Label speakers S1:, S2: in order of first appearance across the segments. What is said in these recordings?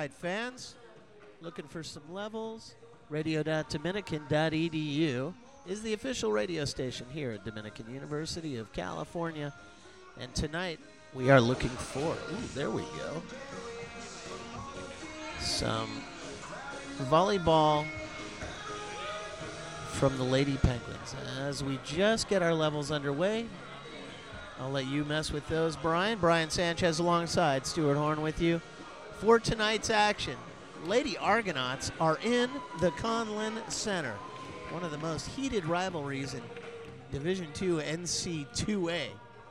S1: right, fans, looking for some levels? Radio.Dominican.edu is the official radio station here at Dominican University of California. And tonight we are looking for, there we go, some volleyball from the Lady Penguins. As we just get our levels underway, I'll let you mess with those, Brian. Brian Sanchez alongside Stuart Horn with you for tonight's action. Lady Argonauts are in the Conlin Center, one of the most heated rivalries in Division II NC2A,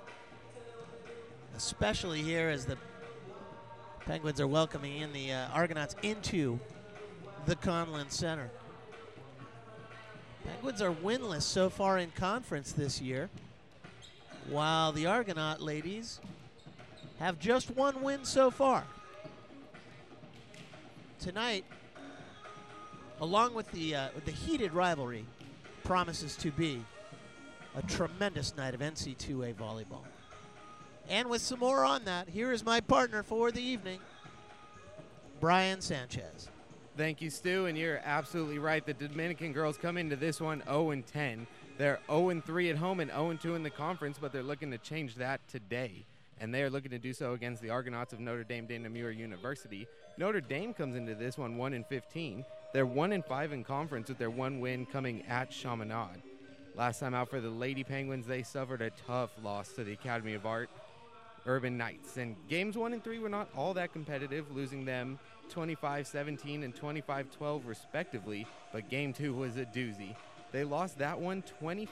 S1: especially here as the Penguins are welcoming in the Argonauts into the Conlin Center. Penguins are winless so far in conference this year, while the Argonaut ladies have just one win so far. Tonight, along with the heated rivalry, promises to be a tremendous night of NC2A volleyball. And with some more on that, here is my partner for the evening, Brian Sanchez.
S2: Thank you, Stu, and you're absolutely right. The Dominican girls come into this one 0-10. They're 0-3 at home and 0-2 in the conference, but they're looking to change that today. And they are looking to do so against the Argonauts of Notre Dame de Namur University. Notre Dame comes into this one 1-15. They're 1-5 in conference with their one win coming at Chaminade. Last time out for the Lady Penguins, they suffered a tough loss to the Academy of Art Urban Knights. And games 1 and 3 were not all that competitive, losing them 25-17 and 25-12 respectively, but game 2 was a doozy. They lost that one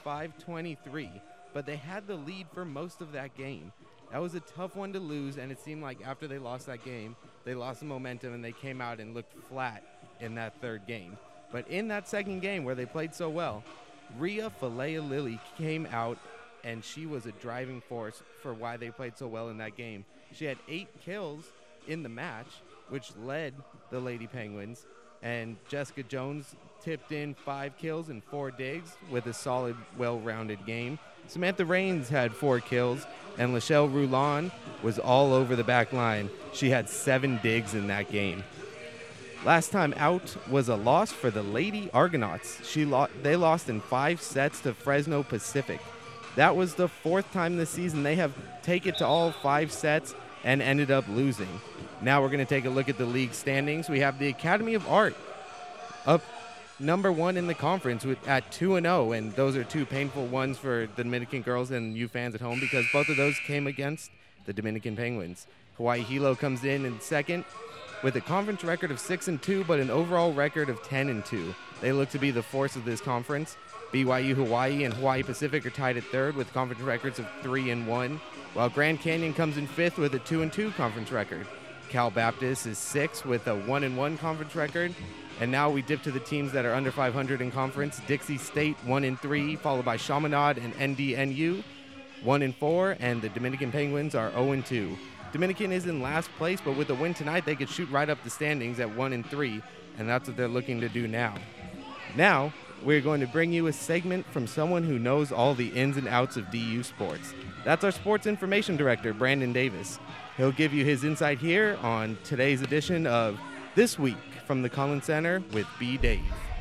S2: 25-23, but they had the lead for most of that game. That was a tough one to lose, and it seemed like after they lost that game, they lost the momentum and they came out and looked flat in that third game. But in that second game where they played so well, Rhea Falea Lilly came out, and she was a driving force for why they played so well in that game. She had 8 kills in the match, which led the Lady Penguins, and Jessica Jones tipped in 5 kills and 4 digs with a solid, well-rounded game. Samantha Raines had 4 kills, and Lachelle Roulon was all over the back line. She had 7 digs in that game. Last time out was a loss for the Lady Argonauts. They lost in 5 sets to Fresno Pacific. That was the 4th time this season they have taken it to all 5 sets and ended up losing. Now we're going to take a look at the league standings. We have the Academy of Art up number 1 in the conference at 2-0, and those are 2 painful ones for the Dominican girls and you fans at home because both of those came against the Dominican Penguins. Hawaii Hilo comes in second with a conference record of 6-2, but an overall record of 10-2. They look to be the force of this conference. BYU Hawaii and Hawaii Pacific are tied at 3rd with conference records of 3-1, while Grand Canyon comes in 5th with a 2-2 conference record. Cal Baptist is 6th with a 1-1 conference record. And now we dip to the teams that are under 500 in conference. Dixie State 1-3, followed by Chaminade and NDNU 1-4, and the Dominican Penguins are 0-2. Dominican is in last place, but with a win tonight, they could shoot right up the standings at 1-3, and that's what they're looking to do now. Now, we're going to bring you a segment from someone who knows all the ins and outs of DU sports. That's our sports information director, Brandon Davis. He'll give you his insight here on today's edition of This Week from the Conlin Center with B. Dave.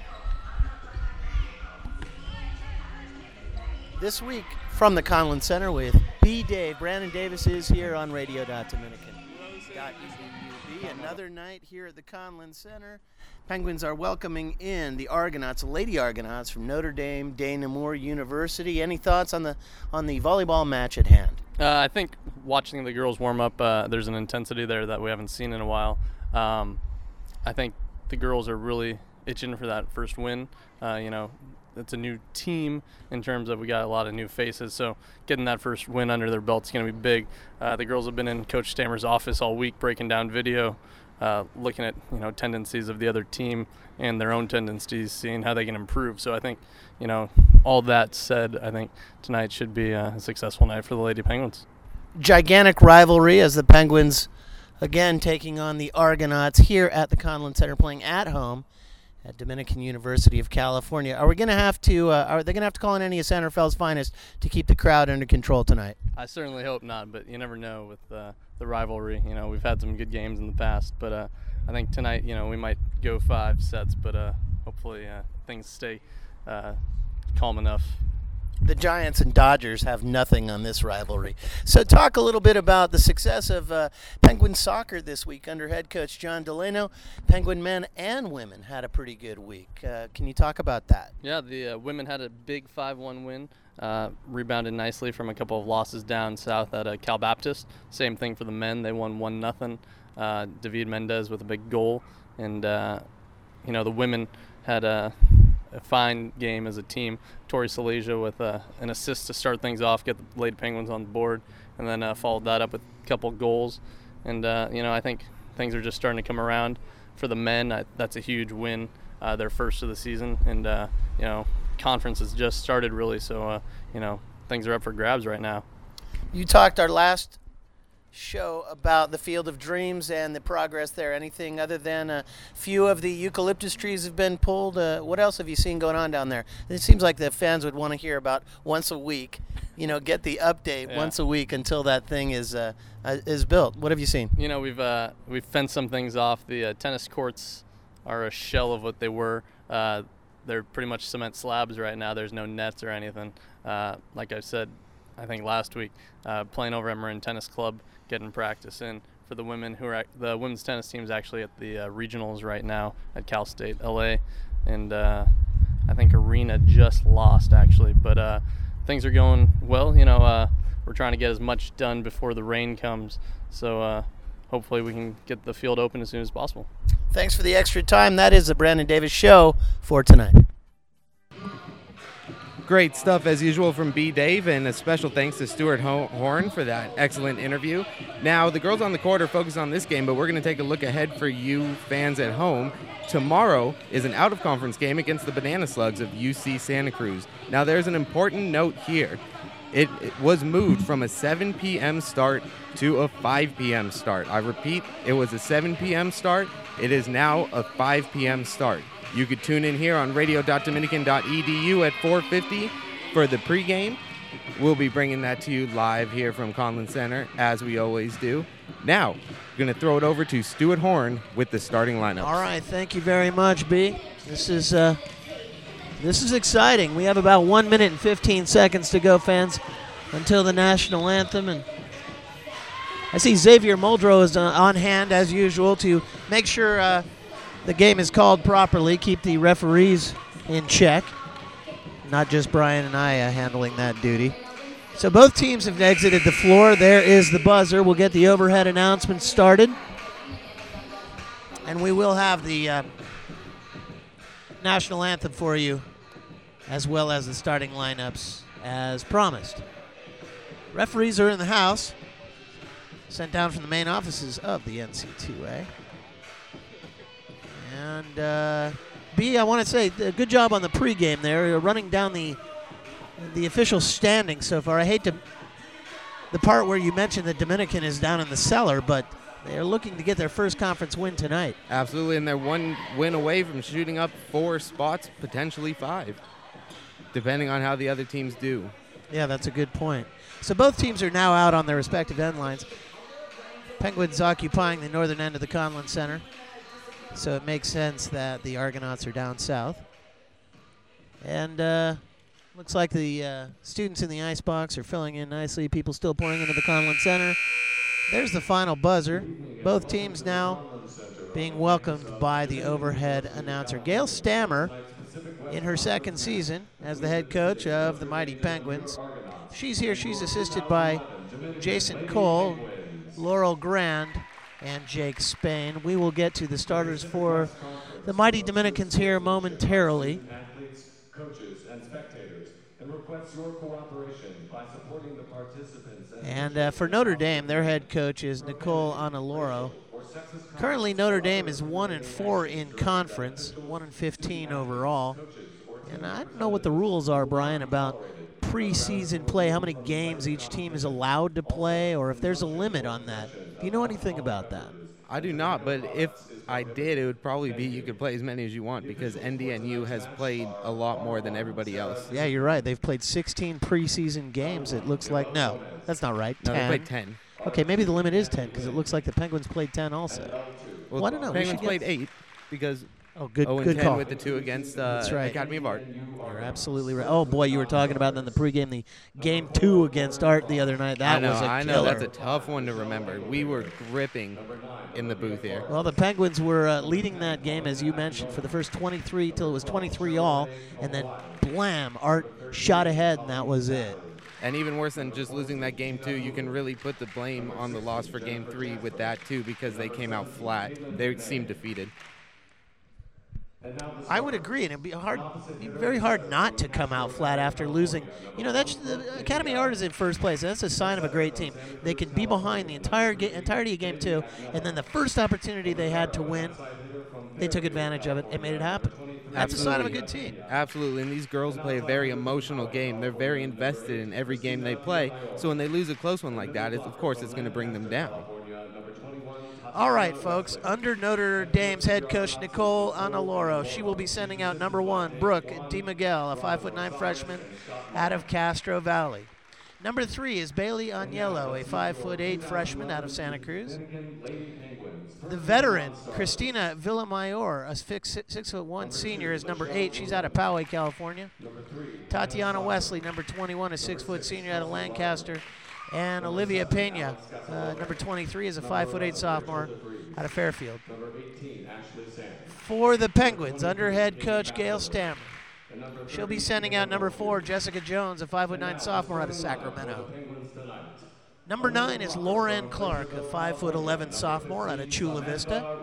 S1: This week from the Conlin Center with B. Dave. Brandon Davis is here on radio.dominican.edu. Another night here at the Conlin Center. Penguins are welcoming in the Argonauts, Lady Argonauts from Notre Dame de Namur University. Any thoughts on the volleyball match at hand?
S3: I think watching the girls warm up, there's an intensity there that we haven't seen in a while. I think the girls are really itching for that first win. It's a new team in terms of we got a lot of new faces, so getting that first win under their belt's going to be big. The girls have been in Coach Stammer's office all week breaking down video, looking at tendencies of the other team and their own tendencies, seeing how they can improve. So I think, all that said, I think tonight should be a successful night for the Lady Penguins.
S1: Gigantic rivalry as the Penguins again taking on the Argonauts here at the Conlin Center, playing at home. at Dominican University of California. Are we going to have to? Are they going to have to call in any of San Rafael's finest to keep the crowd under control tonight?
S3: I certainly hope not, but you never know with the rivalry. You know, we've had some good games in the past, but I think tonight, you know, we might go 5 sets, but hopefully things stay calm enough.
S1: The Giants and Dodgers have nothing on this rivalry. So talk a little bit about the success of Penguin soccer this week under head coach John Delano. Penguin men and women had a pretty good week. Can you talk about that?
S3: Yeah, the women had a big 5-1 win. Rebounded nicely from a couple of losses down south at Cal Baptist. Same thing for the men. They won 1-0. David Mendez with a big goal. And, you know, the women had a fine game as a team. Tori Salasia with an assist to start things off, get the Lady Penguins on the board, and then followed that up with a couple goals. And, you know, I think things are just starting to come around. For the men, that's a huge win, their first of the season. And, you know, conference has just started really, so, you know, things are up for grabs right now.
S1: You talked our last show about the Field of Dreams and the progress there. Anything other than a few of the eucalyptus trees have been pulled? What else have you seen going on down there? It seems like the fans would want to hear about once a week, you know, get the update once a week until that thing is built. What have you seen?
S3: You know, we've fenced some things off. The tennis courts are a shell of what they were. They're pretty much cement slabs right now. There's no nets or anything. Like I said, I think last week, playing over at Marin Tennis Club, getting practice in for the women the women's tennis team is actually at the regionals right now at Cal State LA, and I think Arena just lost actually, but things are going well. You know, we're trying to get as much done before the rain comes, so hopefully we can get the field open as soon as possible.
S1: Thanks for the extra time. That is the Brandon Davis Show for tonight.
S2: Great stuff as usual from B. Dave, and a special thanks to Stuart Horn for that excellent interview. Now, the girls on the court are focused on this game, but we're going to take a look ahead for you fans at home. Tomorrow is an out-of-conference game against the Banana Slugs of UC Santa Cruz. Now, there's an important note here. It was moved from a 7 p.m. start to a 5 p.m. start. I repeat, it was a 7 p.m. start. It is now a 5 p.m. start. You could tune in here on radio.dominican.edu at 4:50 for the pregame. We'll be bringing that to you live here from Conlin Center, as we always do. Now, we're going to throw it over to Stuart Horn with the starting lineup.
S1: All right, thank you very much, B. This is exciting. We have about 1 minute and 15 seconds to go, fans, until the national anthem. And I see Xavier Muldrow is on hand, as usual, to make sure the game is called properly, keep the referees in check. Not just Brian and I handling that duty. So both teams have exited the floor. There is the buzzer. We'll get the overhead announcement started. And we will have the national anthem for you, as well as the starting lineups as promised. Referees are in the house, sent down from the main offices of the NC2A. And B, I want to say good job on the pregame there. You're running down the official standings so far. I hate the part where you mentioned that Dominican is down in the cellar, but they're looking to get their first conference win tonight.
S2: Absolutely, and they're one win away from shooting up 4 spots, potentially 5, depending on how the other teams do.
S1: Yeah, that's a good point. So both teams are now out on their respective end lines. Penguins occupying the northern end of the Conlin Center. So it makes sense that the Argonauts are down south. And looks like the students in the icebox are filling in nicely. People still pouring into the Conlin Center. There's the final buzzer. Both teams now being welcomed by the overhead announcer. Gail Stammer, in her second season as the head coach of the Mighty Penguins. She's here. She's assisted by Jason Cole, Laurel Grand, and Jake Spain. We will get to the starters for the Mighty Dominicans here momentarily.
S4: Athletes, coaches, and spectators, and request your cooperation by supporting the participants.
S1: And for Notre Dame, their head coach is Nicole Analoro. Currently, Notre Dame is 1-4 in conference, 1-15 overall. And I don't know what the rules are, Brian, about preseason play, how many games each team is allowed to play, or if there's a limit on that. Do you know anything about that?
S2: I do not, but if I did, it would probably be you could play as many as you want because NDNU has played a lot more than everybody else.
S1: Yeah, you're right. They've played 16 preseason games. It looks like no, that's not right.
S2: No,
S1: 10.
S2: they played 10.
S1: Okay, maybe the limit is 10 because it looks like the Penguins played 10 also.
S2: Well,
S1: I don't know. We
S2: Penguins
S1: should
S2: played 8 because
S1: good
S2: 0-10
S1: call.
S2: with the 2 against
S1: right.
S2: Academy of Art.
S1: You're absolutely right. Oh boy, you were talking about in the pregame the game 2 against Art the other night. That was a
S2: I know.
S1: killer.
S2: That's a tough one to remember. We were gripping in the booth here.
S1: Well, the Penguins were leading that game, as you mentioned, for the first 23 till it was 23 all, and then blam, Art shot ahead, and that was it.
S2: And even worse than just losing that game 2, you can really put the blame on the loss for game 3 with that too because they came out flat. They seemed defeated.
S1: I would agree, and it'd be very hard not to come out flat after losing. You know, that's the Academy of Art is in first place. That's a sign of a great team. They can be behind the entirety of game 2, and then the first opportunity they had to win, they took advantage of it and made it happen. That's a sign of a good team.
S2: Absolutely, and these girls play a very emotional game. They're very invested in every game they play. So when they lose a close one like that, of course it's going to bring them down.
S1: All right, folks. Under Notre Dame's head coach Nicole Analoro, she will be sending out number 1, Brooke DeMiguel, a 5'9" freshman out of Castro Valley. Number 3 is Bailey Agnello, a 5'8" freshman out of Santa Cruz. The veteran, Christina Villamayor, a 6'1" senior, is number 8. She's out of Poway, California. Tatiana Wesley, number 21, a 6' senior out of Lancaster. And Olivia Pena, number 23, is a 5'8" sophomore out of Fairfield. For the Penguins, under head coach Gail Stammer, she'll be sending out number 4, Jessica Jones, a 5'9" sophomore out of Sacramento. Number 9 is Lauren Clark, a 5'11" sophomore out of Chula Vista.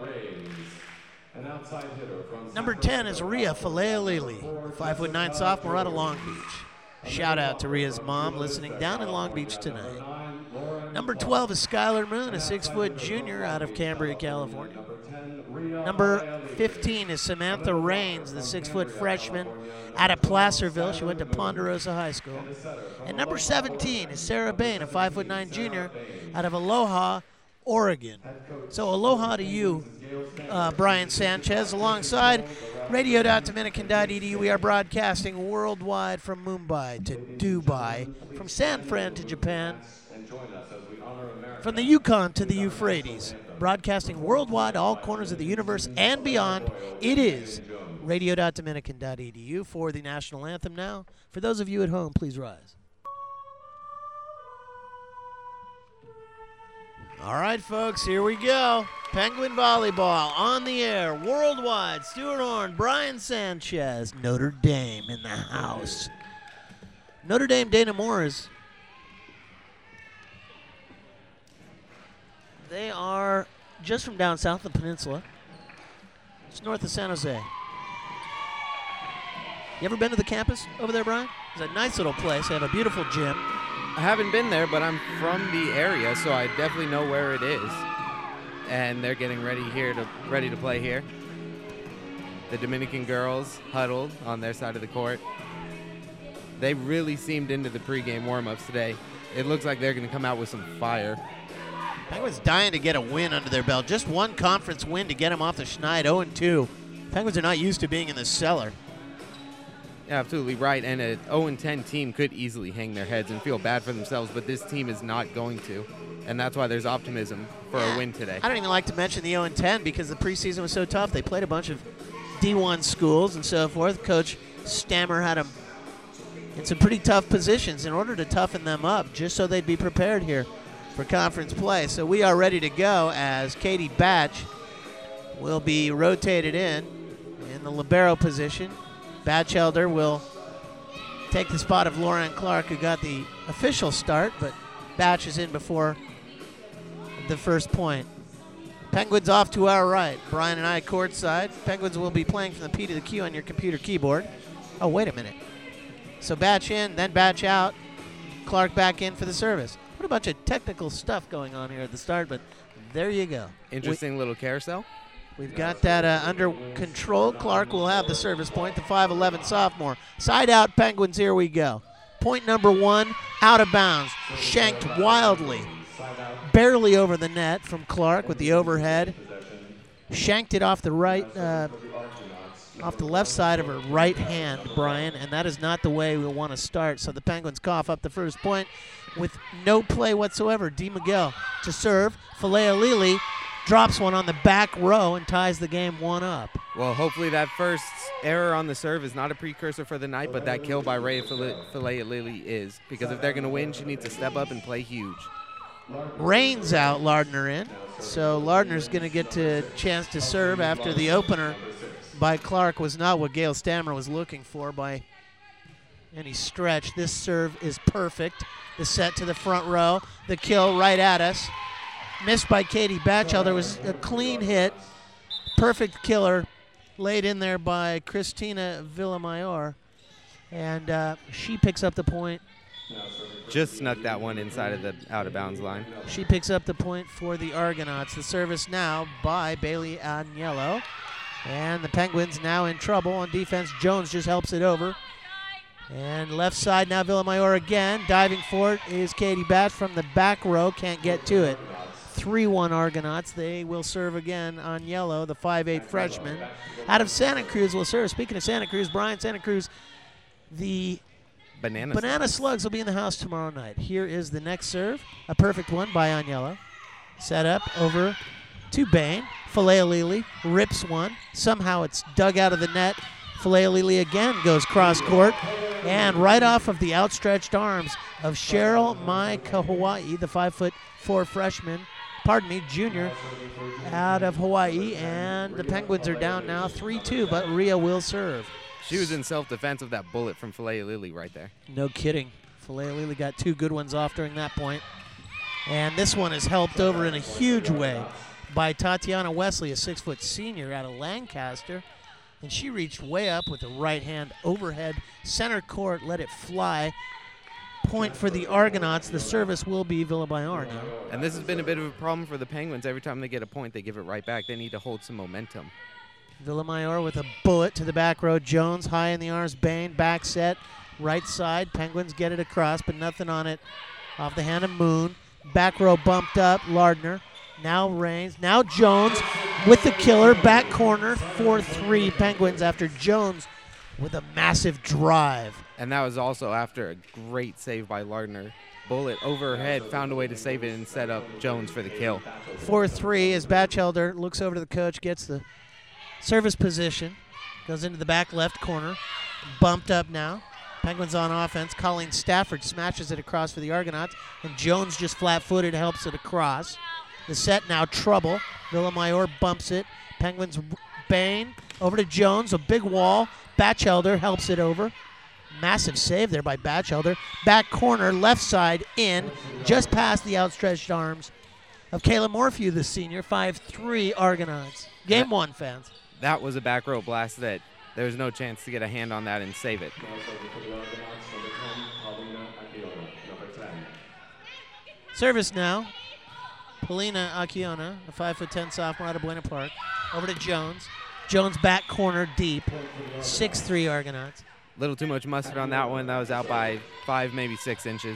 S1: Number 10 is Ria Falealili, a 5'9" sophomore out of Long Beach. Shout out to Ria's mom listening down in Long Beach tonight. Number 12 is Skylar Moon, a 6' junior out of Cambria, California. Number 15 is Samantha Rains, the 6' freshman out of Placerville. She went to Ponderosa High School. And number 17 is Sarah Bain, a 5'9" junior out of Aloha, Oregon. So aloha to you, Brian Sanchez, alongside radio.dominican.edu. We are broadcasting worldwide from Mumbai to Dubai, from San Fran to Japan, from the Yukon to the Euphrates, broadcasting worldwide, all corners of the universe and beyond. It is radio.dominican.edu for the national anthem now. For those of you at home, please rise. All right, folks, here we go. Penguin volleyball on the air, worldwide. Stuart Horn, Brian Sanchez, Notre Dame in the house. Notre Dame, Dana Morris. They are just from down south of the peninsula. It's north of San Jose. You ever been to the campus over there, Brian? It's a nice little place. They have a beautiful gym.
S2: I haven't been there, but I'm from the area, so I definitely know where it is. And they're getting ready to play here. The Dominican girls huddled on their side of the court. They really seemed into the pregame warm-ups today. It looks like they're going to come out with some fire.
S1: Penguins dying to get a win under their belt. Just one conference win to get them off the schneid, 0-2. Penguins are not used to being in the cellar.
S2: Yeah, absolutely right. And an 0-10 team could easily hang their heads and feel bad for themselves, but this team is not going to. And that's why there's optimism for a win today.
S1: I don't even like to mention the 0-10 because the preseason was so tough. They played a bunch of D1 schools and so forth. Coach Stammer had them in some pretty tough positions in order to toughen them up just so they'd be prepared here for conference play. So we are ready to go as Katie Batch will be rotated in the libero position. Batchelder will take the spot of Lauren Clark, who got the official start, but Batch is in before the first point. Penguins off to our right. Brian and I courtside. Penguins will be playing from the P to the Q on your computer keyboard. Oh, wait a minute. So Batch in, then Batch out. Clark back in for the service. What a bunch of technical stuff going on here at the start, but there you go.
S2: Interesting little carousel.
S1: We've got that under control. Clark will have the service point, the 5'11 sophomore. Side out Penguins, here we go. Point number 1, out of bounds. Shanked wildly barely over the net from Clark with the overhead. Shanked it off the right, off the left side of her right hand, Brian, and that is not the way we want to start. So the Penguins cough up the first point with no play whatsoever. Di Miguel to serve. Falea-Lili drops one on the back row and ties the game 1-up.
S2: Well, hopefully that first error on the serve is not a precursor for the night, but that kill by Rhea Falea-Lili is. Because if they're going to win, she needs to step up and play huge.
S1: Rains out, Lardner in. So Lardner's going to get a chance to serve after the opener by Clark was not what Gail Stammer was looking for by any stretch. This serve is perfect. The set to the front row. The kill right at us. Missed by Katie Batchelder. Was a clean hit. Perfect killer laid in there by Christina Villamayor. And she picks up the point.
S2: Just snuck that one inside of the out-of-bounds line.
S1: She picks up the point for the Argonauts. The service now by Bailey Agnello. And the Penguins now in trouble on defense. Jones just helps it over. And left side now Villamayor again. Diving for it is Katie Batch from the back row. Can't get to it. 3-1 Argonauts. They will serve again. Agnello, the 5'8 freshman. Out of Santa Cruz will serve. Speaking of Santa Cruz, Brian, Santa Cruz, the Banana Slugs will be in the house tomorrow night. Here is the next serve. A perfect one by Agnello. Set up over to Bain. Falea-Lili rips one. Somehow it's dug out of the net. Falea-Lili again goes cross court. And right off of the outstretched arms of Cheryl Mai Hawaii, the 5'4" freshman, junior out of Hawaii. And the Penguins are down now 3-2, but Rhea will serve.
S2: She was in self-defense of that bullet from Falea-Lili right there.
S1: No kidding. Falea-Lili got 2 good ones off during that point. And this one is helped over in a huge way by Tatiana Wesley, a 6-foot senior out of Lancaster. And she reached way up with the right hand overhead. Center court, let it fly. Point for the Argonauts. The service will be Villamayor now.
S2: And this has been a bit of a problem for the Penguins. Every time they get a point, they give it right back. They need to hold some momentum.
S1: Villamayor with a bullet to the back row. Jones high in the arms. Bain back set. Right side. Penguins get it across, but nothing on it. Off the hand of Moon. Back row bumped up. Lardner. Now Rains. Now Jones with the killer. Back corner. 4-3 Penguins after Jones with a massive drive.
S2: And that was also after a great save by Lardner. Bullet overhead, found a way to save it and set up Jones for the kill.
S1: 4-3 as Batchelder looks over to the coach, gets the service position, goes into the back left corner. Bumped up now. Penguins on offense. Colleen Stafford smashes it across for the Argonauts, and Jones just flat-footed helps it across. The set now trouble. Villamayor bumps it. Penguins Bain over to Jones, a big wall. Batchelder helps it over. Massive save there by Batchelder. Back corner, left side in, just past the outstretched arms of Kayla Morphew, the senior. 5-3 Argonauts. Game 1, fans.
S2: That was a back row blast that there was no chance to get a hand on that and save it.
S1: Service now. Paulina Akiona, a 5'10" sophomore out of Buena Park. Over to Jones. Jones back corner deep. 6-3 Argonauts.
S2: Little too much mustard on that one. That was out by 5, maybe 6 inches.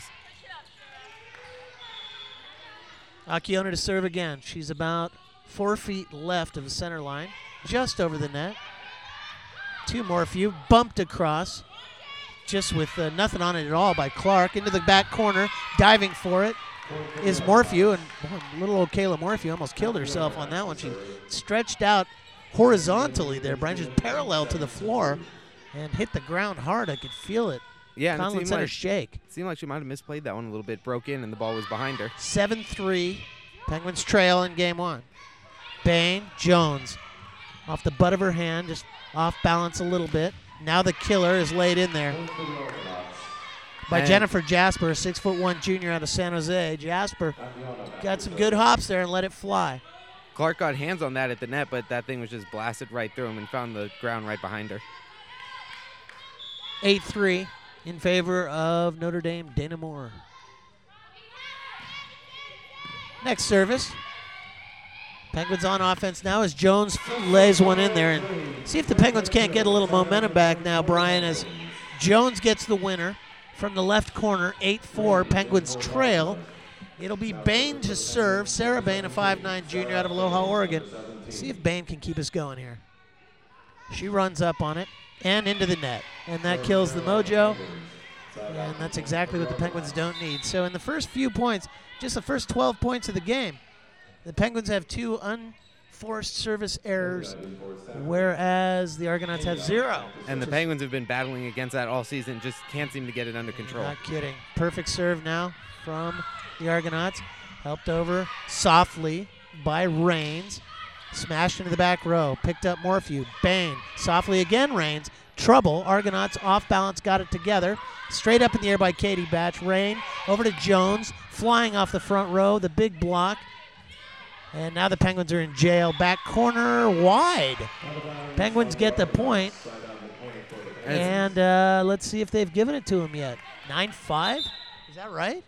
S1: Akiona to serve again. She's about 4 feet left of the center line. Just over the net. 2 Morphew. Bumped across. Just with nothing on it at all by Clark. Into the back corner. Diving for it is Morphew. And little old Kayla Morphew almost killed herself on that one. She stretched out horizontally there, Brian, just parallel to the floor. And hit the ground hard. I could feel it.
S2: Yeah,
S1: Conlon let her shake.
S2: It seemed like she might have misplayed that one a little bit. Broke in, and the ball was behind her.
S1: 7-3. Penguins trail in game 1. Bain, Jones. Off the butt of her hand, just off balance a little bit. Now the killer is laid in there by Jennifer Jasper, a 6'1" junior out of San Jose. Jasper got some good hops there and let it fly.
S2: Clark got hands on that at the net, but that thing was just blasted right through him and found the ground right behind her.
S1: 8-3 in favor of Notre Dame, Dana Moore. Next service. Penguins on offense now as Jones lays one in there. And see if the Penguins can't get a little momentum back now, Brian, as Jones gets the winner from the left corner. 8-4. Penguins trail It'll be Bain to serve. Sarah Bain, a 5'9" junior out of Aloha, Oregon. See if Bain can keep us going here. She runs up on it and into the net. And that kills the mojo. And that's exactly what the Penguins don't need. So in the first few points, just the first 12 points of the game, the Penguins have 2 unforced service errors, whereas the Argonauts have 0.
S2: And the Penguins have been battling against that all season, just can't seem to get it under control.
S1: Not kidding. Perfect serve now from the Argonauts. Helped over softly by Rains. Smashed into the back row. Picked up Morphew. Bain. Softly again, Rains. Trouble. Argonauts off balance, got it together. Straight up in the air by Katie Batch. Rain over to Jones. Flying off the front row. The big block. And now the Penguins are in jail. Back corner wide. Penguins get the point. And let's see if they've given it to him yet. 9-5? Is that right?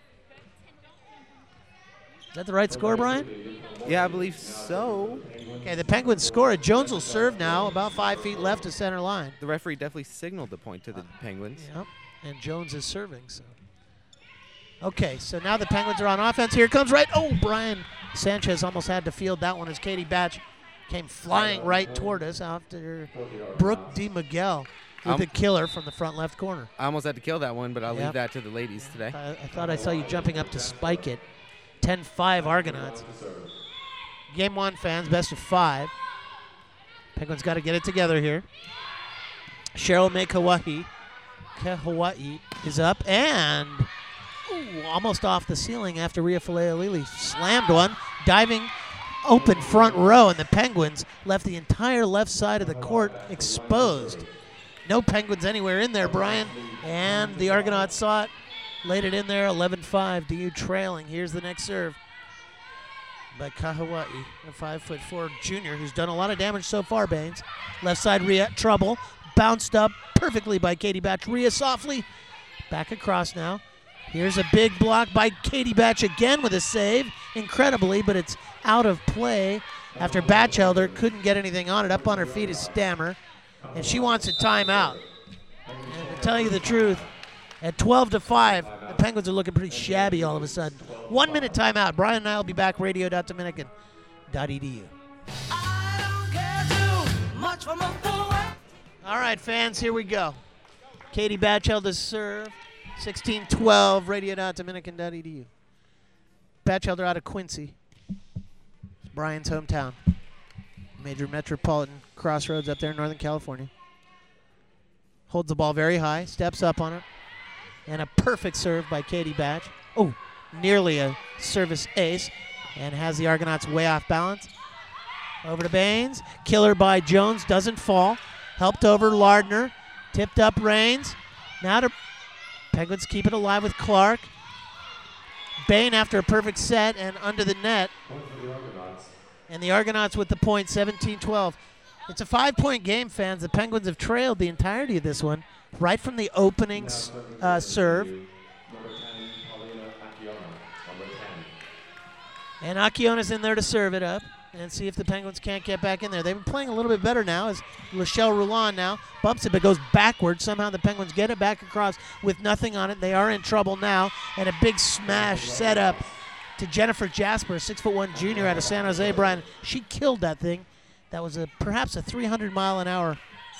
S1: Is that the right score, Brian?
S2: Yeah, I believe so.
S1: Okay, the Penguins score it. Jones will serve now, about 5 feet left to center line.
S2: The referee definitely signaled the point to the Penguins.
S1: Yep, and Jones is serving. So. Okay, so now the Penguins are on offense. Here comes right. Oh, Brian Sanchez almost had to field that one as Katie Batch came flying right toward us after Brooke DeMiguel with a killer from the front left corner.
S2: I almost had to kill that one, but I'll leave that to the ladies today.
S1: I thought I saw you jumping up to spike it. 10-5 Argonauts. Game 1 fans, best of 5. Penguins got to get it together here. Cheryl May Hawaii is up and almost off the ceiling after Ria Falealili slammed one. Diving open front row, and the Penguins left the entire left side of the court exposed. No Penguins anywhere in there, Brian. And the Argonauts saw it. Laid it in there, 11-5. DU trailing. Here's the next serve by Kahawai, a 5'4" junior who's done a lot of damage so far, Baines. Left side, Ria, trouble. Bounced up perfectly by Katie Batch. Ria softly. Back across now. Here's a big block by Katie Batch again with a save. Incredibly, but it's out of play after Batchelder couldn't get anything on it. Up on her feet is Stammer, and she wants a timeout. And to tell you the truth, at 12-5, the Penguins are looking pretty shabby all of a sudden. 1 minute timeout. Brian and I will be back, radio.dominican.edu. All right, fans, here we go. Katie Batchelder serve. 16-12, radio.dominican.edu. Batchelder out of Quincy. It's Brian's hometown. Major metropolitan crossroads up there in Northern California. Holds the ball very high, steps up on it. And a perfect serve by Katie Batch. Oh, nearly a service ace. And has the Argonauts way off balance. Over to Baines. Killer by Jones. Doesn't fall. Helped over Lardner. Tipped up Rains. Now to Penguins keep it alive with Clark. Bain after a perfect set and under the net. And the Argonauts with the point, 17-12. It's a 5-point game, fans. The Penguins have trailed the entirety of this one. Right from the opening serve. And Akiona's in there to serve it up and see if the Penguins can't get back in there. They've been playing a little bit better now as Lachelle Roulon now bumps it but goes backwards. Somehow the Penguins get it back across with nothing on it. They are in trouble now, and a big smash set up to Jennifer Jasper, 6'1" junior out of San Jose. Brian, she killed that thing. That was perhaps a 300-mile-an-hour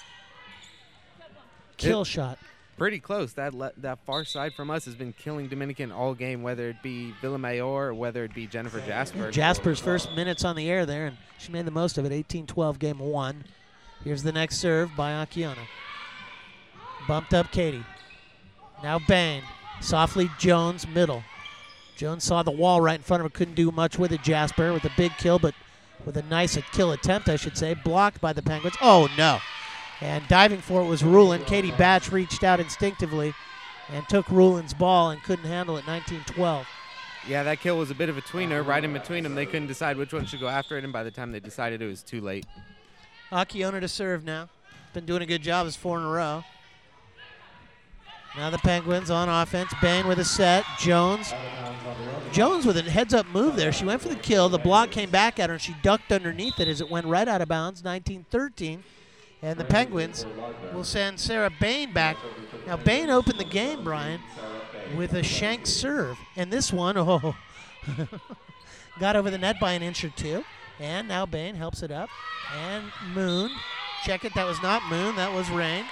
S1: kill shot.
S2: Pretty close. That far side from us has been killing Dominican all game, whether it be Villamayor or whether it be Jennifer Jasper.
S1: Jasper's first minutes on the air there, and she made the most of it. 18-12, game 1. Here's the next serve by Akiona. Bumped up Katie. Now Bain. Softly Jones, middle. Jones saw the wall right in front of her, couldn't do much with it. Jasper with a big kill, but with a nice kill attempt, I should say. Blocked by the Penguins. Oh, no. And diving for it was Rulin. Katie Batch reached out instinctively and took Rulin's ball and couldn't handle it, 19-12.
S2: Yeah, that kill was a bit of a tweener. Right in between them, they couldn't decide which one should go after it, and by the time they decided, it was too late.
S1: Akiona to serve now. Been doing a good job. It's 4 in a row. Now the Penguins on offense. Bain with a set. Jones with a heads-up move there. She went for the kill. The block came back at her, and she ducked underneath it as it went right out of bounds, 19-13. And the Penguins will send Sarah Bain back. Now, Bain opened the game, Brian, with a shank serve. And this one, Got over the net by an inch or two. And now Bain helps it up. And Moon. Check it. That was not Moon. That was Rain.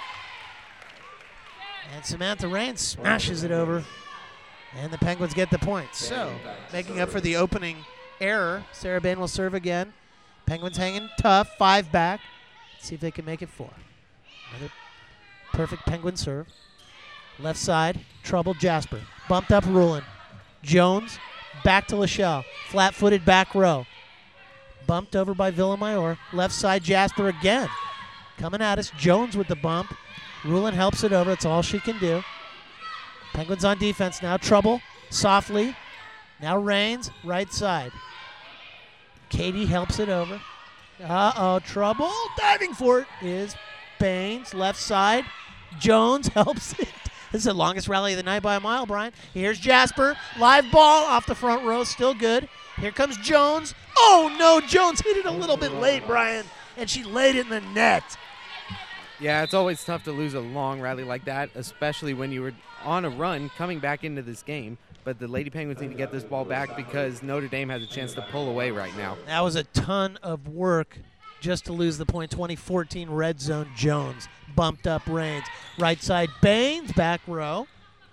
S1: And Samantha Rain smashes it over. And the Penguins get the point. So, making up for the opening error, Sarah Bain will serve again. Penguins hanging tough. 5 back. Let's see if they can make it 4. Another perfect Penguin serve. Left side. Trouble Jasper. Bumped up Rulin. Jones. Back to Lachelle. Flat-footed back row. Bumped over by Villamayor. Left side Jasper again. Coming at us. Jones with the bump. Rulin helps it over. That's all she can do. Penguins on defense now. Trouble. Softly. Now Rains. Right side. Katie helps it over. Uh-oh. Trouble. Diving for it is Baines. Left side. Jones helps it. This is the longest rally of the night by a mile, Brian. Here's Jasper. Live ball off the front row. Still good. Here comes Jones. Oh, no. Jones hit it a little bit late, Brian. And she laid it in the net.
S2: Yeah, it's always tough to lose a long rally like that, especially when you were on a run coming back into this game. But the Lady Penguins need to get this ball back because Notre Dame has a chance to pull away right now.
S1: That was a ton of work just to lose the point. 2014 red zone Jones. Bumped up Rains. Right side Baines, back row.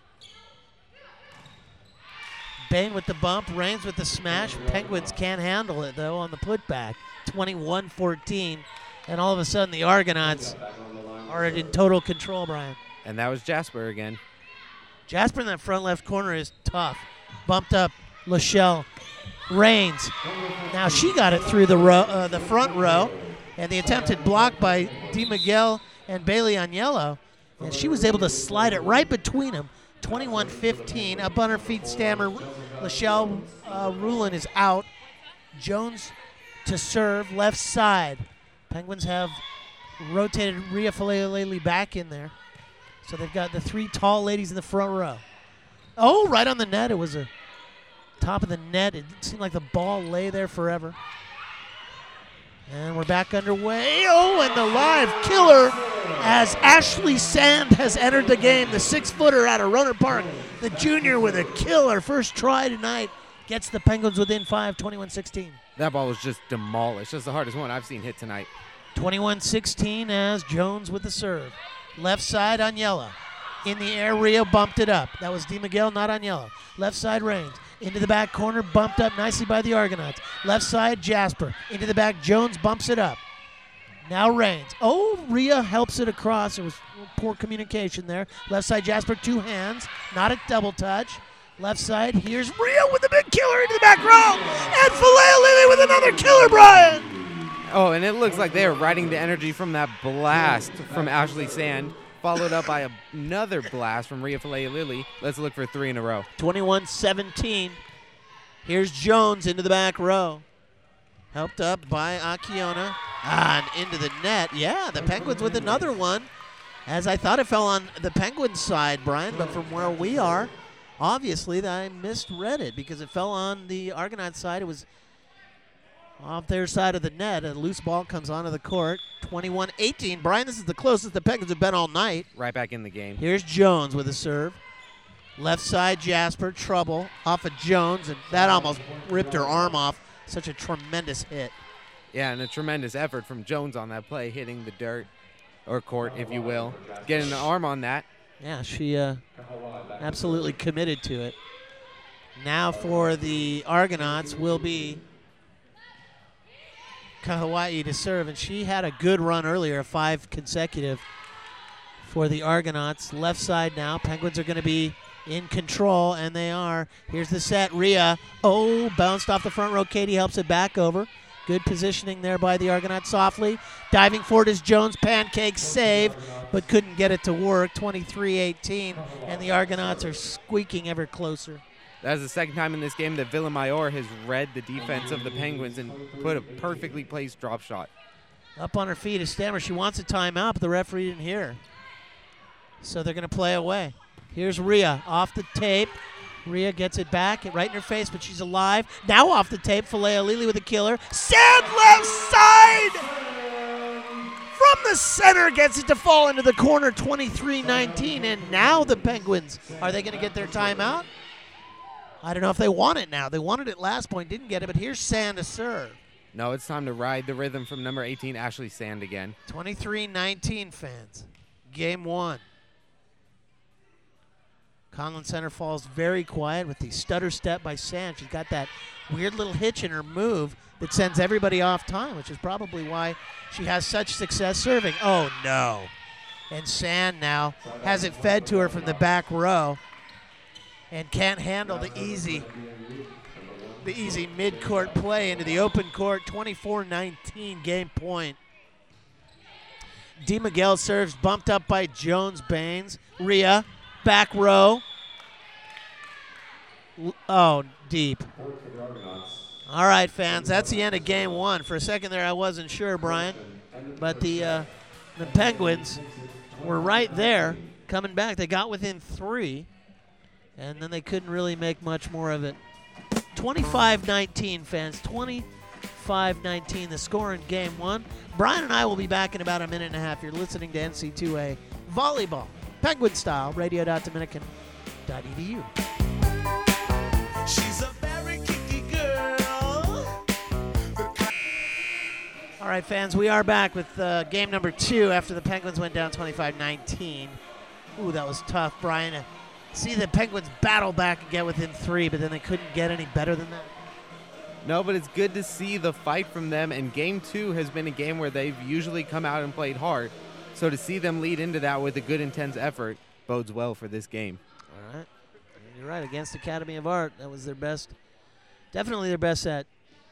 S1: Bain with the bump, Rains with the smash. Penguins can't handle it, though, on the putback. 21-14. And all of a sudden, the Argonauts are in total control, Brian.
S2: And that was Jasper again.
S1: Jasper in that front left corner is tough. Bumped up Lachelle. Rains. Now she got it through the front row. And the attempted block by DeMiguel and Bailey Agnello. And she was able to slide it right between them. 21-15. Up on her feet, Stammer. Lachelle Rulin is out. Jones to serve, left side. Penguins have rotated Rhea Falele back in there. So they've got the 3 tall ladies in the front row. Oh, right on the net. It was a top of the net. It seemed like the ball lay there forever. And we're back underway. Oh, and the live killer as Ashley Sand has entered the game. The 6-footer out of Rohnert Park. The junior with a killer first try tonight. Gets the Penguins within 5, 21-16.
S2: That ball was just demolished. That's the hardest one I've seen hit tonight.
S1: 21-16 as Jones with the serve. Left side Agnello. In the air, Rio bumped it up. That was DeMiguel, not Agnello. Left side Rains. Into the back corner, bumped up nicely by the Argonauts. Left side, Jasper. Into the back, Jones bumps it up. Now Rains. Oh, Rhea helps it across. There was poor communication there. Left side, Jasper, 2 hands. Not a double touch. Left side, here's Rhea with a big killer into the back row. And Falele with another killer, Brian.
S2: Oh, and it looks like they are riding the energy from that blast from Ashley Sand, followed up by another blast from Rhea Falele. Let's look for 3 in a row.
S1: 21-17. Here's Jones into the back row. Helped up by Akiona. And into the net. Yeah, the Penguins with another one. As I thought it fell on the Penguins side, Brian, but from where we are, obviously I misread it because it fell on the Argonaut side. It was off their side of the net. A loose ball comes onto the court. 21-18. Brian, this is the closest the Penguins have been all night.
S2: Right back in the game.
S1: Here's Jones with a serve. Left side, Jasper. Trouble off of Jones, and that almost ripped her arm off. Such a tremendous hit.
S2: Yeah, and a tremendous effort from Jones on that play, hitting the dirt, or court, if you will. Getting an arm on that.
S1: Yeah, she absolutely committed to it. Now for the Argonauts will be Kahawaii to serve, and she had a good run earlier, 5 consecutive for the Argonauts. Left side now. Penguins are going to be in control, and they are. Here's the set. Rhea. Oh, bounced off the front row. Katie helps it back over. Good positioning there by the Argonauts softly. Diving forward is Jones. Pancake save, but couldn't get it to work. 23-18, and the Argonauts are squeaking ever closer.
S2: That is the second time in this game that Villamayor has read the defense of the Penguins and put a perfectly placed drop shot.
S1: Up on her feet is Stammer. She wants a timeout, but the referee didn't hear her. So they're going to play away. Here's Rhea off the tape. Rhea gets it back right in her face, but she's alive. Now off the tape, Falele with a killer. Sand left side! From the center, gets it to fall into the corner, 23-19. And now the Penguins, are they going to get their timeout? I don't know if they want it now. They wanted it last point, didn't get it, but here's Sand to serve.
S2: No, it's time to ride the rhythm from number 18, Ashley Sand again.
S1: 23-19 fans. Game 1. Conlon Center falls very quiet with the stutter step by Sand. She's got that weird little hitch in her move that sends everybody off time, which is probably why she has such success serving. Oh, no. And Sand now has it fed to her from the back row and can't handle the easy mid-court play into the open court. 24-19 game point. DeMiguel serves, bumped up by Jones-Baines. Rhea, back row. Oh, deep. All right, fans, that's the end of game 1. For a second there, I wasn't sure, Brian, but the Penguins were right there coming back. They got within 3, and then they couldn't really make much more of it. 25-19, fans. 25-19, the score in game 1. Brian and I will be back in about a minute and a half. You're listening to NC2A Volleyball, Penguin style, radio.dominican.edu.
S5: She's a very kicky girl.
S1: All right, fans, we are back with game number 2 after the Penguins went down 25-19. Ooh, that was tough, Brian. See the Penguins battle back and get within 3, but then they couldn't get any better than that.
S2: No, but it's good to see the fight from them, and game 2 has been a game where they've usually come out and played hard. So to see them lead into that with a good, intense effort bodes well for this game.
S1: All right. You're right, against Academy of Art, that was their best, definitely their best set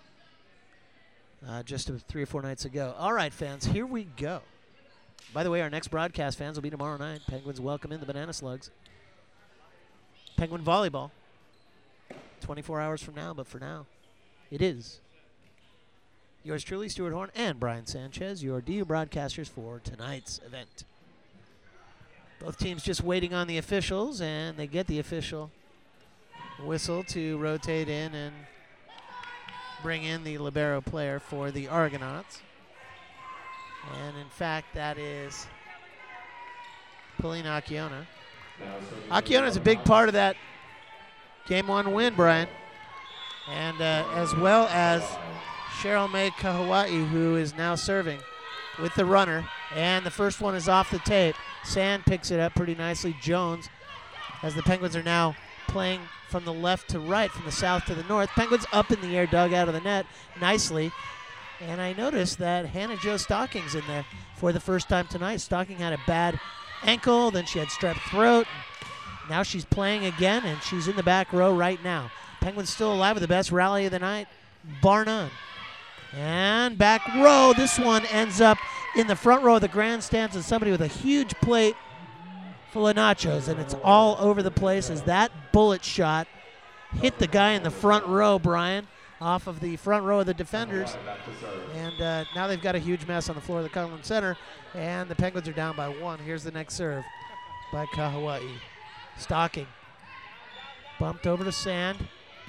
S1: just 3 or 4 nights ago. All right, fans, here we go. By the way, our next broadcast, fans, will be tomorrow night. Penguins welcome in the Banana Slugs. Penguin volleyball, 24 hours from now, but for now, it is. Yours truly, Stuart Horn and Brian Sanchez, your DU broadcasters for tonight's event. Both teams just waiting on the officials, and they get the official whistle to rotate in and bring in the libero player for the Argonauts. And in fact, that is Polina Akiona. Akiona is a big part of that Game 1 win, Brian. And as well as Cheryl May Kahawai, who is now serving with the runner. And the first one is off the tape. Sand picks it up pretty nicely. Jones, as the Penguins are now playing from the left to right, from the south to the north. Penguins up in the air, dug out of the net nicely. And I noticed that Hannah Jo Stocking's in there for the first time tonight. Stocking had a bad ankle, then she had strep throat. Now she's playing again, and she's in the back row right now. Penguins still alive with the best rally of the night, bar none. And back row, this one ends up in the front row of the grandstands and somebody with a huge plate full of nachos, and it's all over the place as that bullet shot hit the guy in the front row, Brian, off of the front row of the defenders. And now they've got a huge mess on the floor of the Conlon Center, and the Penguins are down by 1. Here's the next serve by Kahawai. Stocking. Bumped over to Sand.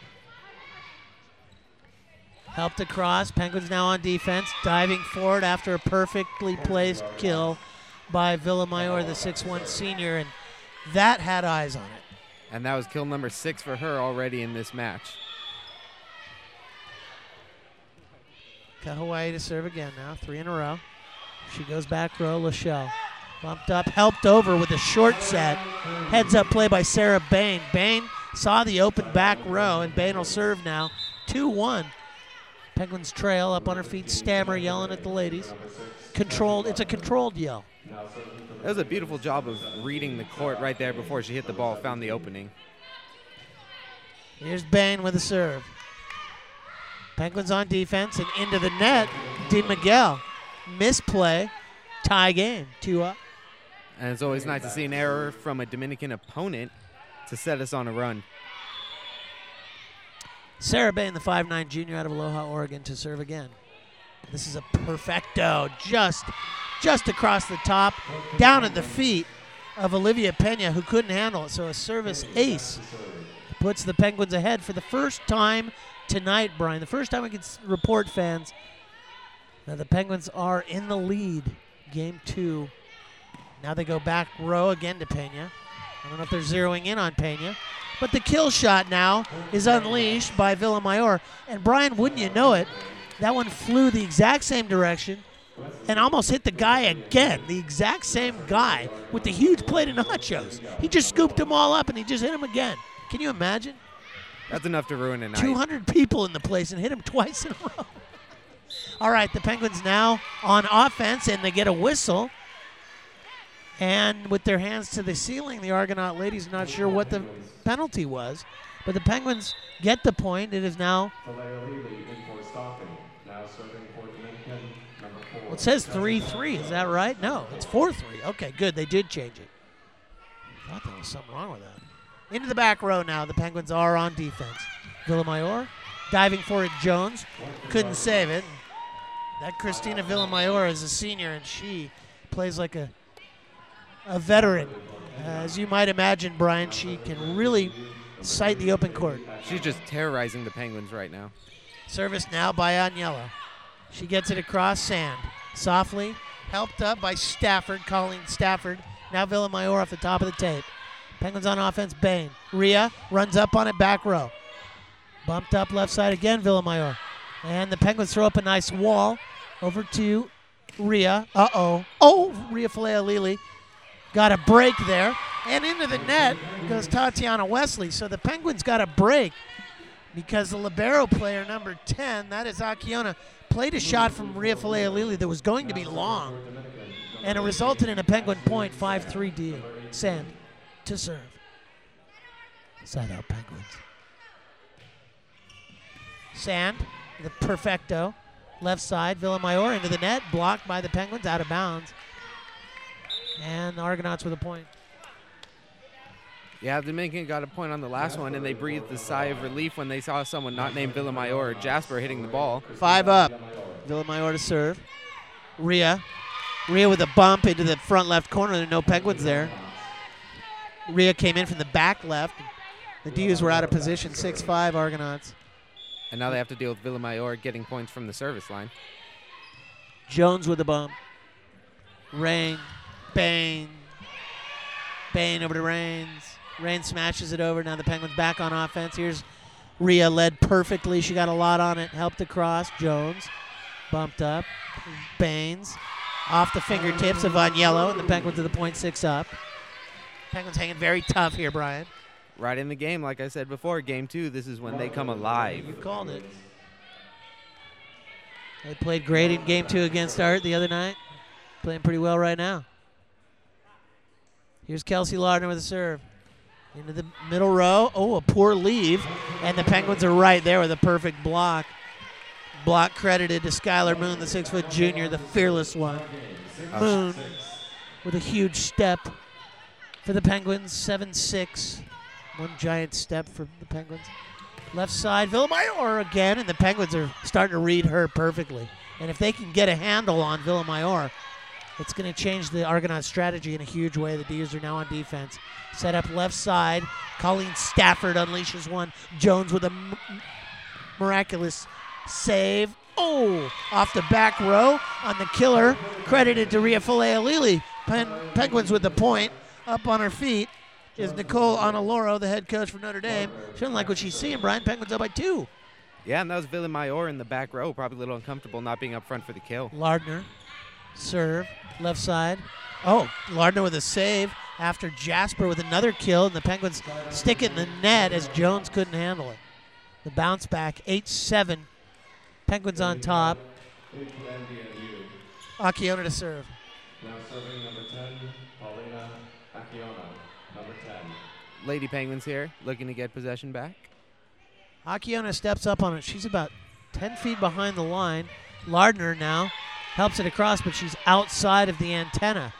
S1: Helped across. Penguins now on defense. Diving forward after a perfectly placed kill by Villamayor, the 6'1 senior, and that had eyes on it.
S2: And that was kill number 6 for her already in this match.
S1: Kahawai to serve again now, 3 in a row. She goes back row, Lachelle. Bumped up, helped over with a short set. Heads up play by Sarah Bain. Bain saw the open back row, and Bain will serve now. 2-1. Penguins trail up on her feet, Stammer yelling at the ladies. Controlled, it's a controlled yell.
S2: That was a beautiful job of reading the court right there before she hit the ball, found the opening.
S1: Here's Bain with a serve. Penguins on defense and into the net. DeMiguel. Misplay. Tie game. 2-up.
S2: And it's always nice to see an error from a Dominican opponent to set us on a run.
S1: Sarah Bain, the 5'9 junior out of Aloha, Oregon, to serve again. This is a perfecto. Just across the top, down at the feet of Olivia Pena, who couldn't handle it. So a service ace puts the Penguins ahead for the first time tonight, Brian. The first time we can report, fans, that the Penguins are in the lead. Game 2. Now they go back row again to Pena. I don't know if they're zeroing in on Pena. But the kill shot now is unleashed by Villamayor. And Brian, wouldn't you know it, that one flew the exact same direction and almost hit the guy again, the exact same guy with the huge plate of nachos. He just scooped them all up and he just hit him again. Can you imagine?
S2: That's enough to ruin a night.
S1: 200 people in the place and hit him twice in a row. All right, the Penguins now on offense, and they get a whistle. And with their hands to the ceiling, the Argonaut ladies are not sure what the penalty was. But the Penguins get the point. It is now, well, it says 3-3. Is that right? No, it's 4-3. Okay, good. They did change it. I thought there was something wrong with that. Into the back row now. The Penguins are on defense. Villamayor diving for it. Jones couldn't save it. That Christina Villamayor is a senior, and she plays like a veteran. As you might imagine, Brian, she can really sight the open court.
S2: She's just terrorizing the Penguins right now.
S1: Service now by Agnello. She gets it across Sand. Softly, helped up by Stafford, Colleen Stafford. Now Villamayor off the top of the tape. Penguins on offense, Bain. Rhea runs up on it, back row. Bumped up left side again, Villamayor. And the Penguins throw up a nice wall over to Rhea. Oh, Rhea Falealili got a break there. And into the net goes Tatiana Wesley. So the Penguins got a break because the libero player, number 10, that is Akiona, played a shot from Rhea Falealili that was going to be long. And it resulted in a Penguin point, 5-3 D. Sand to serve. Side out Penguins. Sand, the perfecto. Left side, Villamayor into the net, blocked by the Penguins, out of bounds. And the Argonauts with a point.
S2: Yeah, Dominican got a point on the last one, and they breathed a sigh of relief when they saw someone not named Villamayor or Jasper hitting the ball.
S1: 5 up. Villamayor to serve. Rhea with a bump into the front left corner. There are no Penguins there. Rhea came in from the back left. The Divas were out of position, 6-5 Argonauts.
S2: And now they have to deal with Villamayor getting points from the service line.
S1: Jones with a bump. Bain over to Rains. Rains smashes it over. Now the Penguins back on offense. Here's Rhea led perfectly. She got a lot on it. Helped across. Jones bumped up. Baines off the fingertips of Agnello, and the Penguins to the point, 6 up. Penguins hanging very tough here, Brian.
S2: Right in the game, like I said before, game 2, this is when they come alive.
S1: You called it. They played great in game 2 against Art the other night. Playing pretty well right now. Here's Kelsey Lardner with a serve. Into the middle row. Oh, a poor leave. And the Penguins are right there with a perfect block. Block credited to Skylar Moon, the 6-foot junior, the fearless one. Moon with a huge step for the Penguins, 7-6. One giant step for the Penguins. Left side, Villamayor again, and the Penguins are starting to read her perfectly. And if they can get a handle on Villamayor, it's going to change the Argonaut strategy in a huge way. The Divas are now on defense. Set up left side. Colleen Stafford unleashes one. Jones with a miraculous save. Oh, off the back row on the killer. Credited to Rhea Falealili. Penguins with the point. Up on her feet is Nicole Analoro, the head coach for Notre Dame. She doesn't like what she's seeing, Brian. Penguins up by 2.
S2: Yeah, and that was Villamayor in the back row, probably a little uncomfortable not being up front for the kill.
S1: Lardner, serve, left side. Oh, Lardner with a save after Jasper with another kill, and the Penguins stick it in the net as Jones couldn't handle it. The bounce back, 8-7. Penguins on top. Akiona to serve.
S4: Now serving number 10, Paulina Akiona, number 10.
S2: Lady Penguins here, looking to get possession back.
S1: Akiona steps up on it. She's about 10 feet behind the line. Lardner now helps it across, but she's outside of the antenna.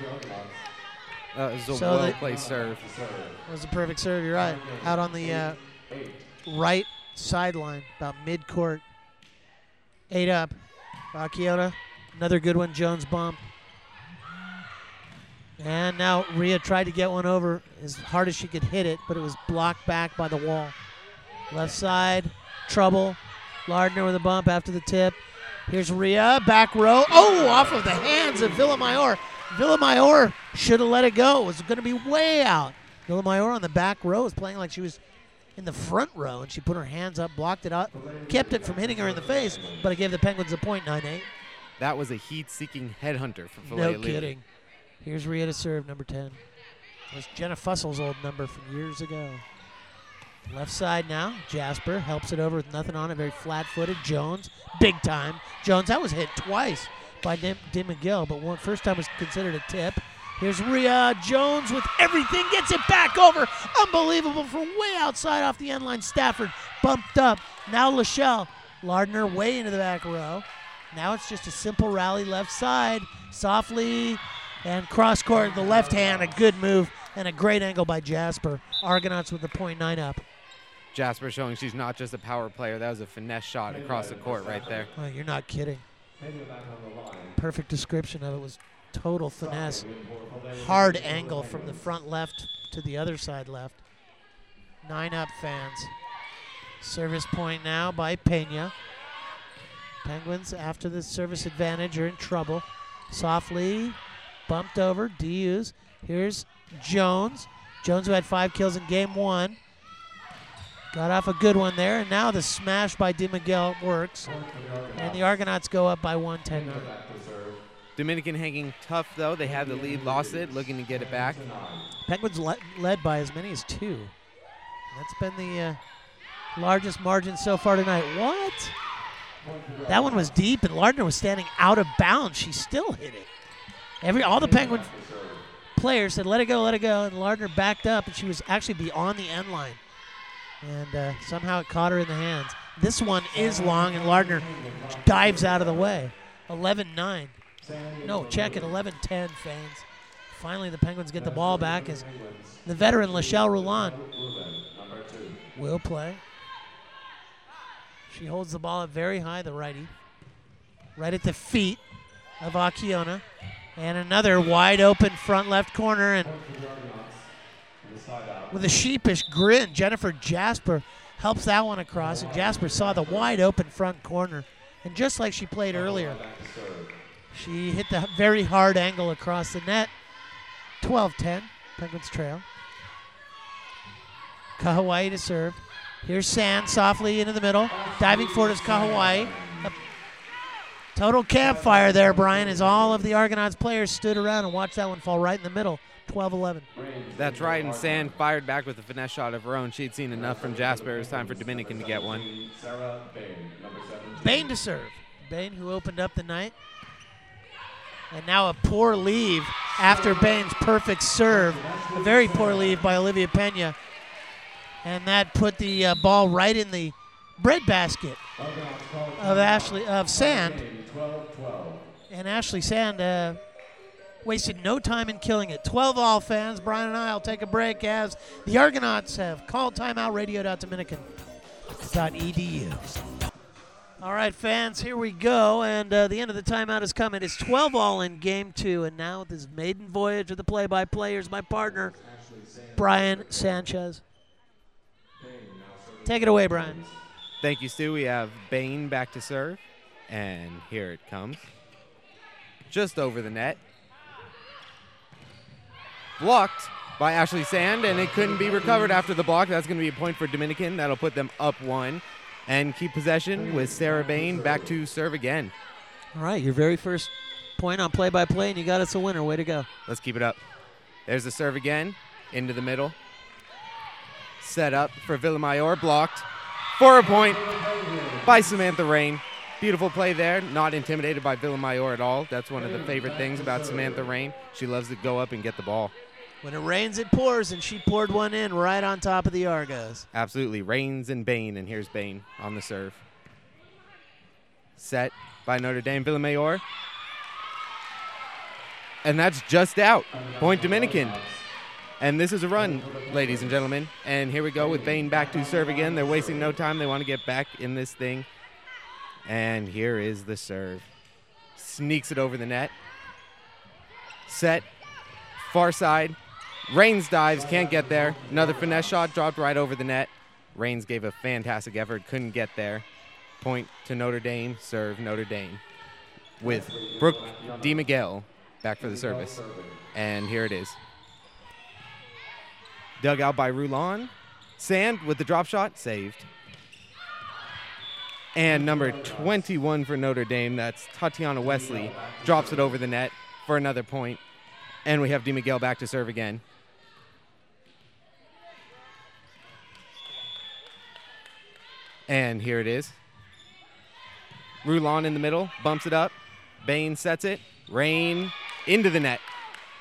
S2: It was a
S1: So
S2: well-placed serve.
S1: That was a perfect serve, you're right. Out on the right sideline, about mid-court. 8 up. Akiona, another good one. Jones bump. And now Rhea tried to get one over as hard as she could hit it, but it was blocked back by the wall. Left side, trouble. Lardner with a bump after the tip. Here's Rhea, back row. Oh, off of the hands of Villamayor. Villamayor should have let it go. It was going to be way out. Villamayor on the back row is playing like she was in the front row, and she put her hands up, blocked it out, kept it from hitting her in the face, but it gave the Penguins a point, 9-8.
S2: That was a heat-seeking headhunter for
S1: No
S2: Filet
S1: kidding. Here's Rhea to serve, number 10. It was Jenna Fussel's old number from years ago. Left side now. Jasper helps it over with nothing on it. Very flat-footed. Jones, big time. Jones, that was hit twice by DeMiguel, but first time was considered a tip. Here's Rhea Jones with everything. Gets it back over. Unbelievable from way outside off the end line. Stafford bumped up. Now Lachelle. Lardner way into the back row. Now it's just a simple rally left side. Softly and cross court. The left hand. A good move and a great angle by Jasper. Argonauts with the .9 up.
S2: Jasper showing she's not just a power player. That was a finesse shot across the court right there.
S1: Oh, you're not kidding. Perfect description of it was total finesse. Hard angle from the front left to the other side left. 9 up, fans. Service point now by Pena. Penguins, after the service advantage, are in trouble. Softly bumped over. Diuz. Here's Jones. Jones, who had 5 kills in game 1. Got off a good one there, and now the smash by DeMiguel works. And the Argonauts go up by 110.
S2: Dominican hanging tough, though. They had the lead, lost it, looking to get it back.
S1: Penguins led by as many as 2. That's been the largest margin so far tonight. What? That one was deep, and Lardner was standing out of bounds. She still hit it. All the Penguin players said, let it go, and Lardner backed up, and she was actually beyond the end line. And somehow it caught her in the hands. This one is long, and Lardner dives out of the way. 11-9. No, check it, 11-10, fans. Finally, the Penguins get the ball back as the veteran Lachelle Roulon will play. She holds the ball up very high, the righty. Right at the feet of Akiona. And another wide open front left corner, and with a sheepish grin, Jennifer Jasper helps that one across, and Jasper saw the wide open front corner. And just like she played earlier, she hit the very hard angle across the net. 12-10, Penguins trail. Kahawai to serve. Here's Sand softly into the middle. Diving forward is Kahawai. A total campfire there, Brian, as all of the Argonauts players stood around and watched that one fall right in the middle. 12-11.
S2: That's right, and Sand fired back with a finesse shot of her own. She'd seen enough from Jasper. It was time for Dominican to get one.
S1: Bain to serve. Bain, who opened up the night. And now a poor leave after Bain's perfect serve. A very poor leave by Olivia Pena. And that put the ball right in the breadbasket of Sand. And Ashley Sand wasted no time in killing it. 12-all, fans. Brian and I will take a break as the Argonauts have called timeout. Radio.dominican.edu. All right, fans, here we go, and the end of the timeout is coming. It's 12-all in Game 2, and now with this maiden voyage of the play-by-play, here's my partner, Brian Sanchez. Take it away, Brian.
S2: Thank you, Stu. We have Bain back to serve, and here it comes. Just over the net. Blocked by Ashley Sand, and it couldn't be recovered after the block. That's going to be a point for Dominican. That'll put them up 1. And keep possession with Sarah Bain back to serve again.
S1: All right, your very first point on play-by-play, and you got us a winner. Way to go.
S2: Let's keep it up. There's the serve again, into the middle. Set up for Villamayor, blocked. For a point by Samantha Rain. Beautiful play there, not intimidated by Villamayor at all. That's one of the favorite things about Samantha Rain. She loves to go up and get the ball.
S1: When it rains, it pours, and she poured one in right on top of the Argos.
S2: Absolutely. Rains and Bain, and here's Bain on the serve. Set by Notre Dame Villamayor. And that's just out. Point Dominican. And this is a run, ladies and gentlemen. And here we go with Bain back to serve again. They're wasting no time. They want to get back in this thing. And here is the serve. Sneaks it over the net. Set. Far side. Rains dives, can't get there. Another finesse shot dropped right over the net. Rains gave a fantastic effort, couldn't get there. Point to Notre Dame, serve Notre Dame. With Brooke DeMiguel back for the service. And here it is. Dug out by Rulon. Sand with the drop shot, saved. And number 21 for Notre Dame, that's Tatiana Wesley, drops it over the net for another point. And we have DeMiguel back to serve again. And here it is. Rulon in the middle, bumps it up. Bain sets it. Rain into the net.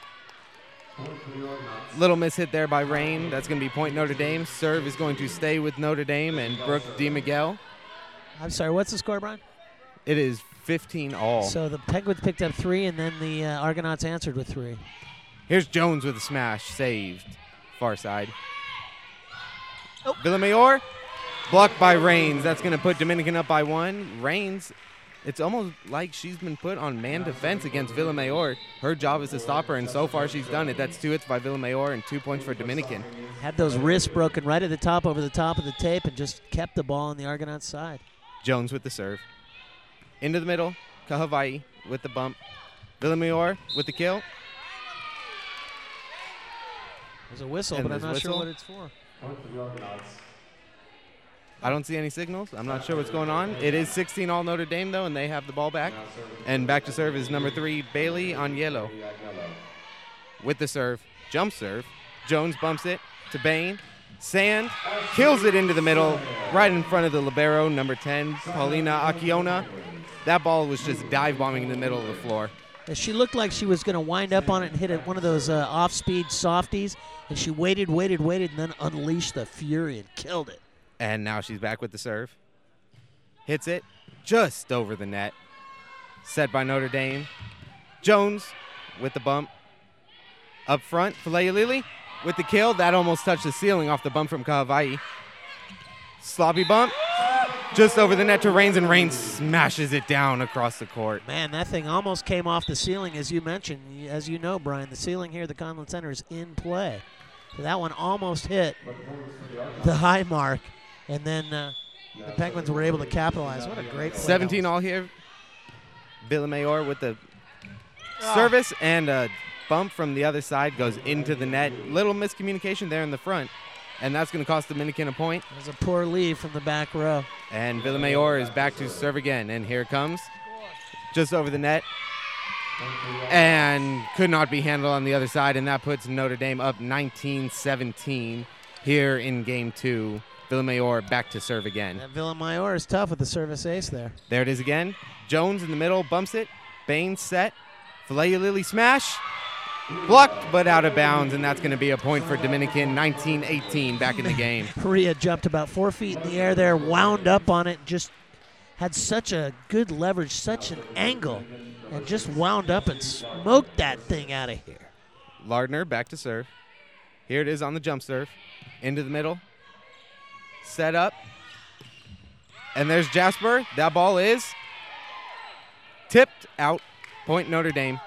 S2: Little miss hit there by Rain. That's going to be point Notre Dame. Serve is going to stay with Notre Dame and Brooke DeMiguel.
S1: I'm sorry, what's the score, Brian?
S2: It is 15 all.
S1: So the Penguins picked up 3, and then the Argonauts answered with 3.
S2: Here's Jones with a smash. Saved. Far side. Oh. Villamayor. Blocked by Rains. That's going to put Dominican up by 1. Rains, it's almost like she's been put on man defense against Villamayor. Her job is to stop her, and so far she's done it. That's 2 hits by Villamayor and 2 points for Dominican.
S1: Had those wrists broken right at the top, over the top of the tape, and just kept the ball on the Argonauts' side.
S2: Jones with the serve. Into the middle. Kahavai with the bump. Villamayor with the kill.
S1: There's a whistle,
S2: And
S1: but I'm
S2: there's
S1: not sure
S2: whistle.
S1: what it's for.
S2: I don't see any signals. I'm not sure what's going on. It is 16 all Notre Dame, though, and they have the ball back. And back to serve is number 3, Bailey Agnello. With the serve. Jump serve. Jones bumps it to Bain. Sand kills it into the middle, right in front of the libero, number 10, Paulina Akiona. That ball was just dive bombing in the middle of the floor.
S1: She looked like she was going to wind up on it and hit it, one of those off-speed softies, and she waited, and then unleashed the fury and killed it.
S2: And now she's back with the serve. Hits it just over the net. Set by Notre Dame. Jones with the bump. Up front, Falei with the kill. That almost touched the ceiling off the bump from Kahavai. Sloppy bump. Just over the net to Rains, and Rains smashes it down across the court.
S1: Man, that thing almost came off the ceiling, as you mentioned. As you know, Brian, the ceiling here at the Conlon Center is in play. So that one almost hit the high mark, and then the Penguins were able to capitalize. What a great play.
S2: 17 all here. Villamayor with the service, and a bump from the other side goes into the net. Little miscommunication there in the front, and that's going to cost Dominican a point.
S1: It was a poor leave from the back row.
S2: And Villamayor is back to serve again, and here it comes. Just over the net. And could not be handled on the other side, and that puts Notre Dame up 19-17 here in Game 2. Villamayor back to serve again.
S1: And Villamayor is tough with the service ace there.
S2: There it is again. Jones in the middle, bumps it. Bain set. Falei smash. Blocked, but out of bounds, and that's going to be a point for Dominican. 19-18 back in the game.
S1: Korea jumped about 4 feet in the air there, wound up on it, just had such a good leverage, such an angle, and just wound up and smoked that thing out of here.
S2: Lardner back to serve. Here it is on the jump serve. Into the middle. Set up. And there's Jasper. That ball is tipped out. Point Notre Dame.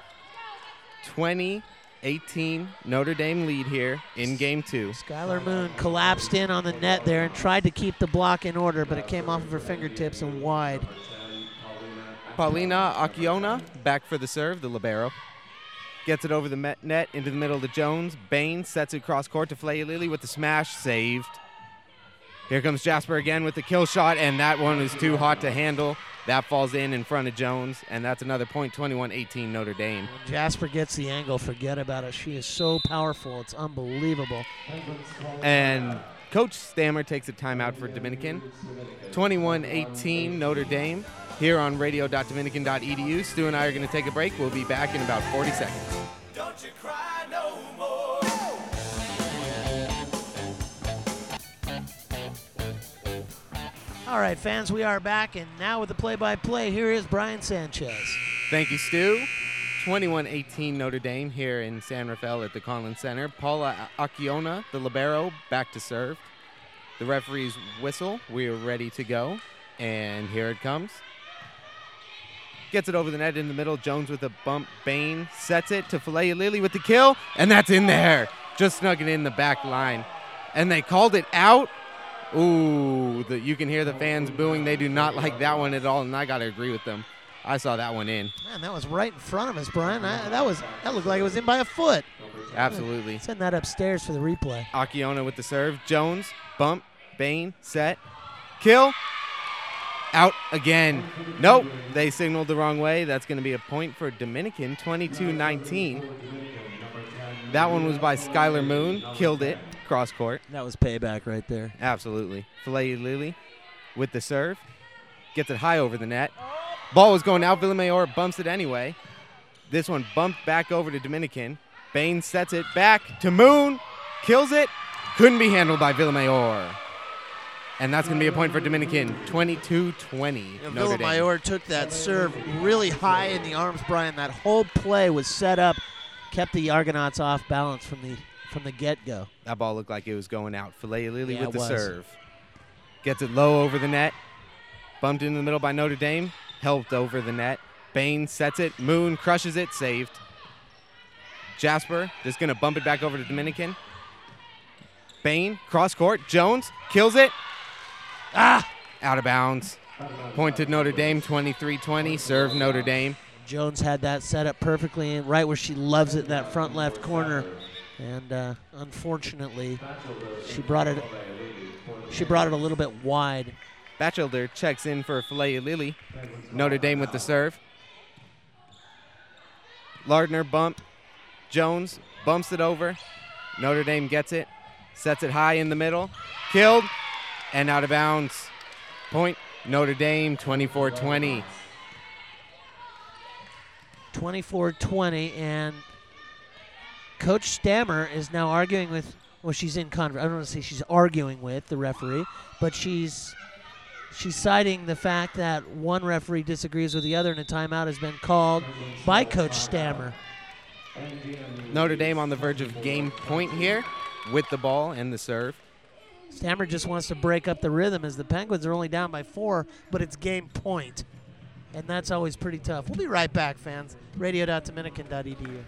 S2: 20-18 Notre Dame lead here in Game 2.
S1: Skylar Moon collapsed in on the net there and tried to keep the block in order, but it came off of her fingertips and wide.
S2: Paulina Akiona back for the serve, the libero. Gets it over the net into the middle to Jones. Bain sets it cross court to Falei with the smash, saved. Here comes Jasper again with the kill shot, and that one is too hot to handle. That falls in front of Jones, and that's another point, 21-18 Notre Dame.
S1: When Jasper gets the angle, forget about it. She is so powerful. It's unbelievable.
S2: And Coach Stammer takes a timeout for Dominican. 21-18 Notre Dame here on radio.dominican.edu. Stu and I are going to take a break. We'll be back in about 40 seconds.
S5: Don't you cry no more.
S1: All right, fans, we are back, and now with the play-by-play, here is Brian Sanchez.
S2: Thank you, Stu. 21-18 Notre Dame here in San Rafael at the Conlon Center. Paula Akiona, the libero, back to serve. The referee's whistle. We are ready to go, and here it comes. Gets it over the net in the middle. Jones with a bump. Bain sets it to Falei with the kill, and that's in there. Just snuck it in the back line. And they called it out. Ooh, you can hear the fans booing. They do not like that one at all, and I got to agree with them. I saw that one in.
S1: Man, that was right in front of us, Brian. That looked like it was in by a foot.
S2: Absolutely.
S1: Send that upstairs for the replay.
S2: Akiona with the serve. Jones, bump, Bain, set, kill. Out again. Nope, they signaled the wrong way. That's going to be a point for Dominican, 22-19. That one was by Skylar Moon. Killed it, cross court.
S1: That was payback right there.
S2: Absolutely. Filet Lily with the serve. Gets it high over the net. Ball was going out. Villamayor bumps it anyway. This one bumped back over to Dominican. Bain sets it back to Moon. Kills it. Couldn't be handled by Villamayor. And that's going to be a point for Dominican, 22-20. Notre Dame.
S1: Villamayor took that serve really high in the arms, Brian. That whole play was set up, kept the Argonauts off balance from the get-go.
S2: That ball looked like it was going out. Filet Lily
S1: Yeah,
S2: with the
S1: it was.
S2: serve. Gets it low over the net. Bumped in the middle by Notre Dame. Helped over the net. Bain sets it. Moon crushes it. Saved. Jasper just going to bump it back over to Dominican. Bain, cross court. Jones kills it. Out of bounds. Point to Notre Dame, 23-20. Serve Notre Dame.
S1: Jones had that set up perfectly and right where she loves it in that front left corner. And unfortunately, she brought it a little bit wide.
S2: Batchelder checks in for Filet Lily. Notre Dame with the serve. Lardner bump. Jones bumps it over. Notre Dame gets it. Sets it high in the middle. Killed. And out of bounds. Point Notre Dame, 24-20.
S1: 24-20, and Coach Stammer is now arguing with, well, she's in I don't want to say she's arguing with the referee, but she's citing the fact that one referee disagrees with the other, and a timeout has been called by Coach Stammer.
S2: Notre Dame on the verge of game point here with the ball and the serve.
S1: Stammer just wants to break up the rhythm as the Penguins are only down by 4, but it's game point. And that's always pretty tough. We'll be right back, fans. Radio.dominican.edu.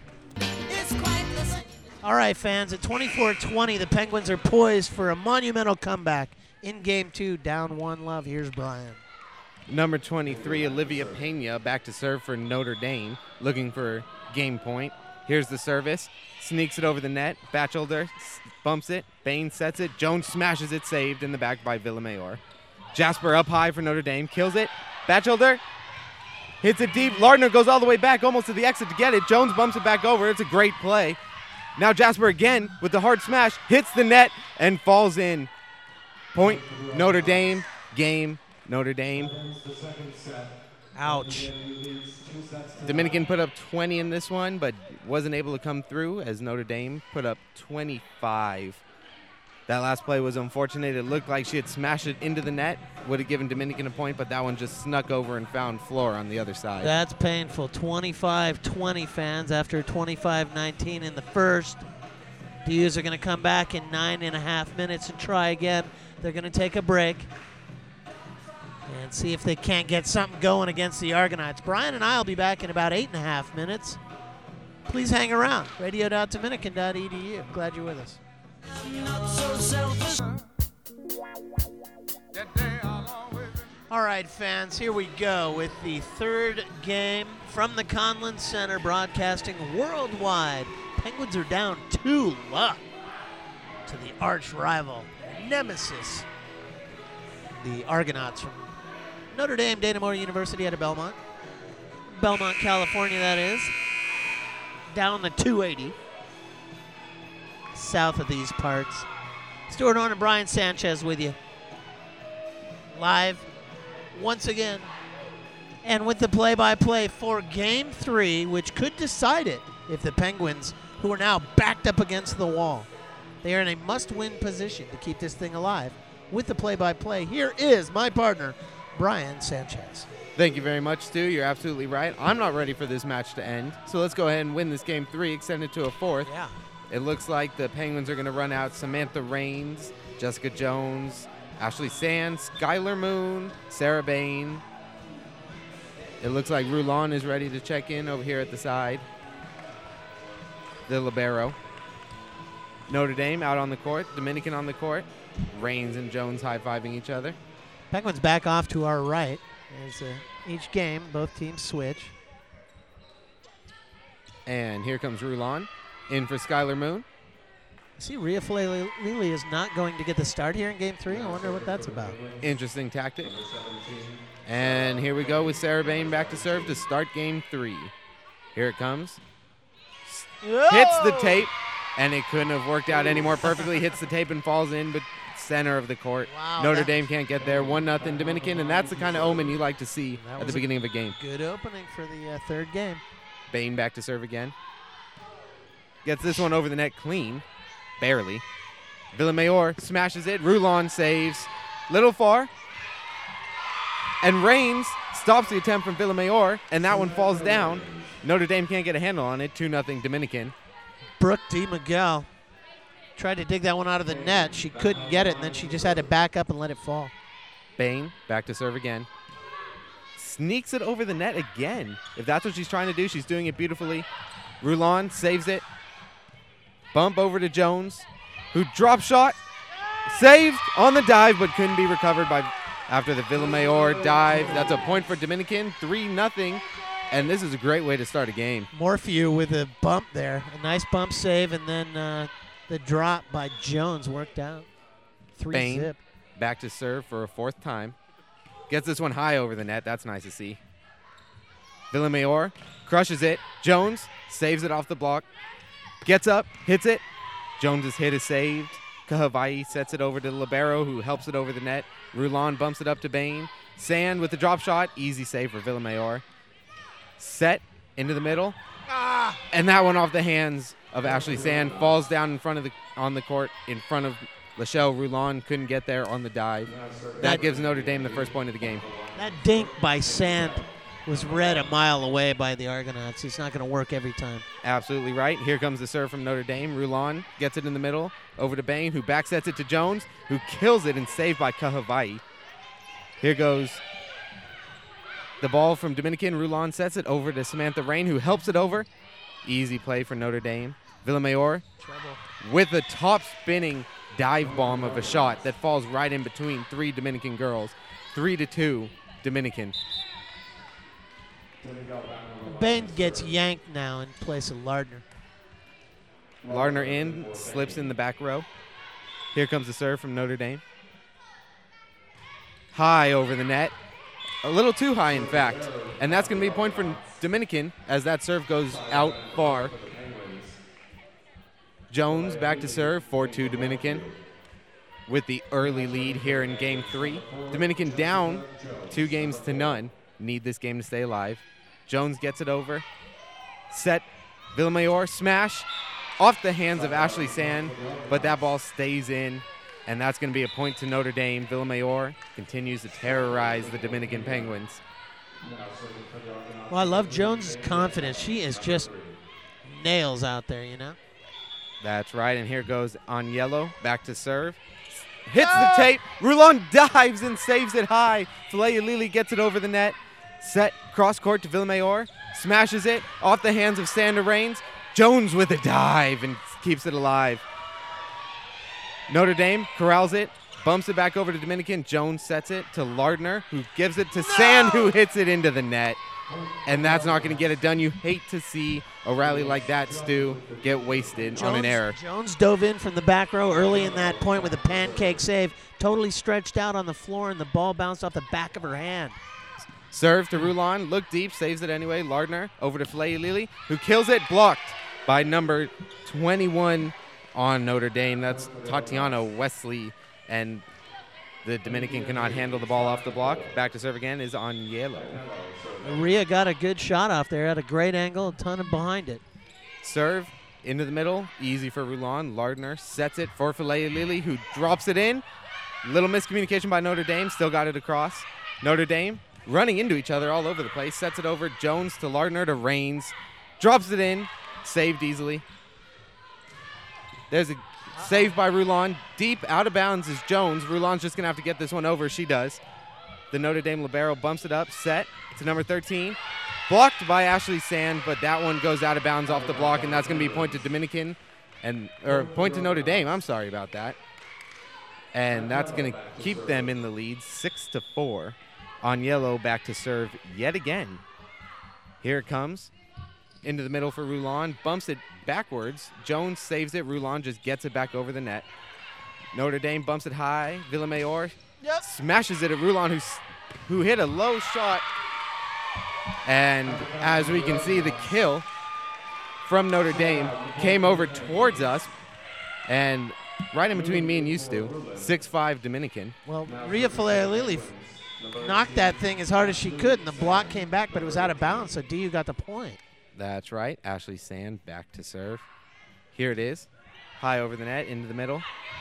S1: All right, fans, at 24-20, the Penguins are poised for a monumental comeback in Game 2, down 1-0. Here's Brian.
S2: Number 23, Olivia Pena, back to serve for Notre Dame, looking for game point. Here's the service. Sneaks it over the net. Batchelder bumps it. Bain sets it. Jones smashes it. Saved in the back by Villamayor. Jasper up high for Notre Dame. Kills it. Batchelder hits it deep. Lardner goes all the way back almost to the exit to get it. Jones bumps it back over. It's a great play. Now Jasper again with the hard smash. Hits the net and falls in. Point Notre Dame. Game Notre Dame.
S1: Ouch.
S2: Dominican put up 20 in this one, but wasn't able to come through as Notre Dame put up 25. That last play was unfortunate. It looked like she had smashed it into the net. Would have given Dominican a point, but that one just snuck over and found floor on the other side.
S1: That's painful. 25-20, fans, after 25-19 in the first. The U's are going to come back in 9.5 minutes and try again. They're going to take a break and see if they can't get something going against the Argonauts. Brian and I will be back in about 8.5 minutes. Please hang around. Radio.dominican.edu. Glad you're with us. All right, fans, here we go with the third game from the Conlin Center, broadcasting worldwide. Penguins are down 2-0 to the arch rival nemesis, the Argonauts from Notre Dame Dana Moore University out of Belmont, California, that is, down the 280 south of these parts. Stuart Horn and Brian Sanchez with you live once again, and with the play-by-play for Game 3, which could decide it if the Penguins, who are now backed up against the wall, they are in a must-win position to keep this thing alive. With the play-by-play, here is my partner, Brian Sanchez.
S2: Thank you very much, Stu. You're absolutely right. I'm not ready for this match to end, so let's go ahead and win this Game 3, extend it to a fourth.
S1: Yeah.
S2: It looks like the Penguins are going to run out Samantha Raines, Jessica Jones, Ashley Sands, Skylar Moon, Sarah Bain. It looks like Roulon is ready to check in over here at the side. The libero. Notre Dame out on the court, Dominican on the court. Raines and Jones high-fiving each other.
S1: Penguins back off to our right. As each game, both teams switch.
S2: And here comes Roulon. In for Skylar Moon.
S1: See, Rhea Lily is not going to get the start here in Game 3. I wonder what that's about.
S2: Interesting tactic. And here we go with Sarah Bain back to serve to start Game 3. Here it comes. Hits the tape, and it couldn't have worked out any more perfectly. Hits the tape and falls in, but center of the court.
S1: Wow,
S2: Notre Dame can't get there. 1-0 Dominican, and that's the kind of omen you like to see at the beginning of a game.
S1: Good opening for the third game.
S2: Bain back to serve again. Gets this one over the net clean. Barely. Villamayor smashes it. Rulon saves. Little far. And Reigns stops the attempt from Villamayor, and that one falls down. Notre Dame can't get a handle on it. 2-0 Dominican.
S1: Brooke D. Miguel tried to dig that one out of the net. She couldn't get it, and then she just had to back up and let it fall.
S2: Bain back to serve again. Sneaks it over the net again. If that's what she's trying to do, she's doing it beautifully. Rulon saves it. Bump over to Jones, who drop shot. Saved on the dive, but couldn't be recovered by after the Villamayor dive. That's a point for Dominican, 3-0. And this is a great way to start a game.
S1: Morphew with a bump there. A nice bump save, and then the drop by Jones worked out. 3-zip.
S2: Bain back to serve for a fourth time. Gets this one high over the net. That's nice to see. Villamayor crushes it. Jones saves it off the block. Gets up, hits it. Jones's hit is saved. Kahavai sets it over to Libero, who helps it over the net. Rulon bumps it up to Bain. Sand with the drop shot. Easy save for Villamayor. Set into the middle. And that one off the hands of Ashley Sand. Falls down in front of on the court in front of Lachelle. Rulon couldn't get there on the dive. That gives Notre Dame the first point of the game.
S1: That dink by Sand was read a mile away by the Argonauts. It's not going to work every time.
S2: Absolutely right. Here comes the serve from Notre Dame. Rulon gets it in the middle over to Bain, who back sets it to Jones, who kills it and saved by Kahavai. Here goes the ball from Dominican. Rulon sets it over to Samantha Rain, who helps it over. Easy play for Notre Dame. Villamayor with a top spinning dive bomb of a shot that falls right in between three Dominican girls. 3-2 Dominican.
S1: Bain gets yanked now in place of Lardner.
S2: Lardner in, slips in the back row. Here comes the serve from Notre Dame. High over the net. A little too high, in fact. And that's going to be a point for Dominican as that serve goes out far. Jones back to serve, 4-2 Dominican with the early lead here in Game 3. Dominican down 2-0. Need this game to stay alive. Jones gets it over. Set. Villamayor, smash. Off the hands of Ashley Sand, but that ball stays in, and that's going to be a point to Notre Dame. Villamayor continues to terrorize the Dominican Penguins.
S1: Well, I love Jones' confidence. She is just nails out there, you know?
S2: That's right, and here goes Aniello back to serve. Hits the tape. Rulon dives and saves it high. Filet Lili gets it over the net. Set cross court to Villamayor. Smashes it off the hands of Sandra Rains. Jones with a dive and keeps it alive. Notre Dame corrals it. Bumps it back over to Dominican. Jones sets it to Lardner, who gives it to Sand, who hits it into the net. And that's not going to get it done. You hate to see a rally like that, Stu, get wasted on an error.
S1: Jones dove in from the back row early in that point with a pancake save. Totally stretched out on the floor, and the ball bounced off the back of her hand.
S2: Serve to Rulon. Look deep. Saves it anyway. Lardner over to Filet Lili, who kills it. Blocked by number 21 on Notre Dame. That's Tatiana Wesley. And the Dominican cannot handle the ball off the block. Back to serve again is on Yellow.
S1: Maria got a good shot off there at a great angle, a ton of behind it.
S2: Serve into the middle. Easy for Rulon. Lardner sets it for Filet Lili, who drops it in. Little miscommunication by Notre Dame. Still got it across. Notre Dame running into each other all over the place. Sets it over. Jones to Lardner to Rains. Drops it in. Saved easily. There's a save by Rulon. Deep out of bounds is Jones. Rulon's just going to have to get this one over. She does. The Notre Dame libero bumps it up. Set to number 13. Blocked by Ashley Sand, but that one goes out of bounds off the block, and that's going to be a point to Dominican, or point to Notre Dame. I'm sorry about that. And that's going to keep them in the lead, 6-4. Aniello back to serve yet again. Here it comes. Into the middle for Rulon. Bumps it backwards. Jones saves it. Rulon just gets it back over the net. Notre Dame bumps it high. Villamayor smashes it at Rulon, who hit a low shot. And as we can see, the kill from Notre Dame came over towards us. And right in between me and you, Stu, 6'5" Dominican.
S1: Well, Rhea Falealili knocked that thing as hard as she could, and the block came back, but it was out of bounds, so DU got the point.
S2: That's right. Ashley Sand back to serve. Here it is. High over the net, into the middle.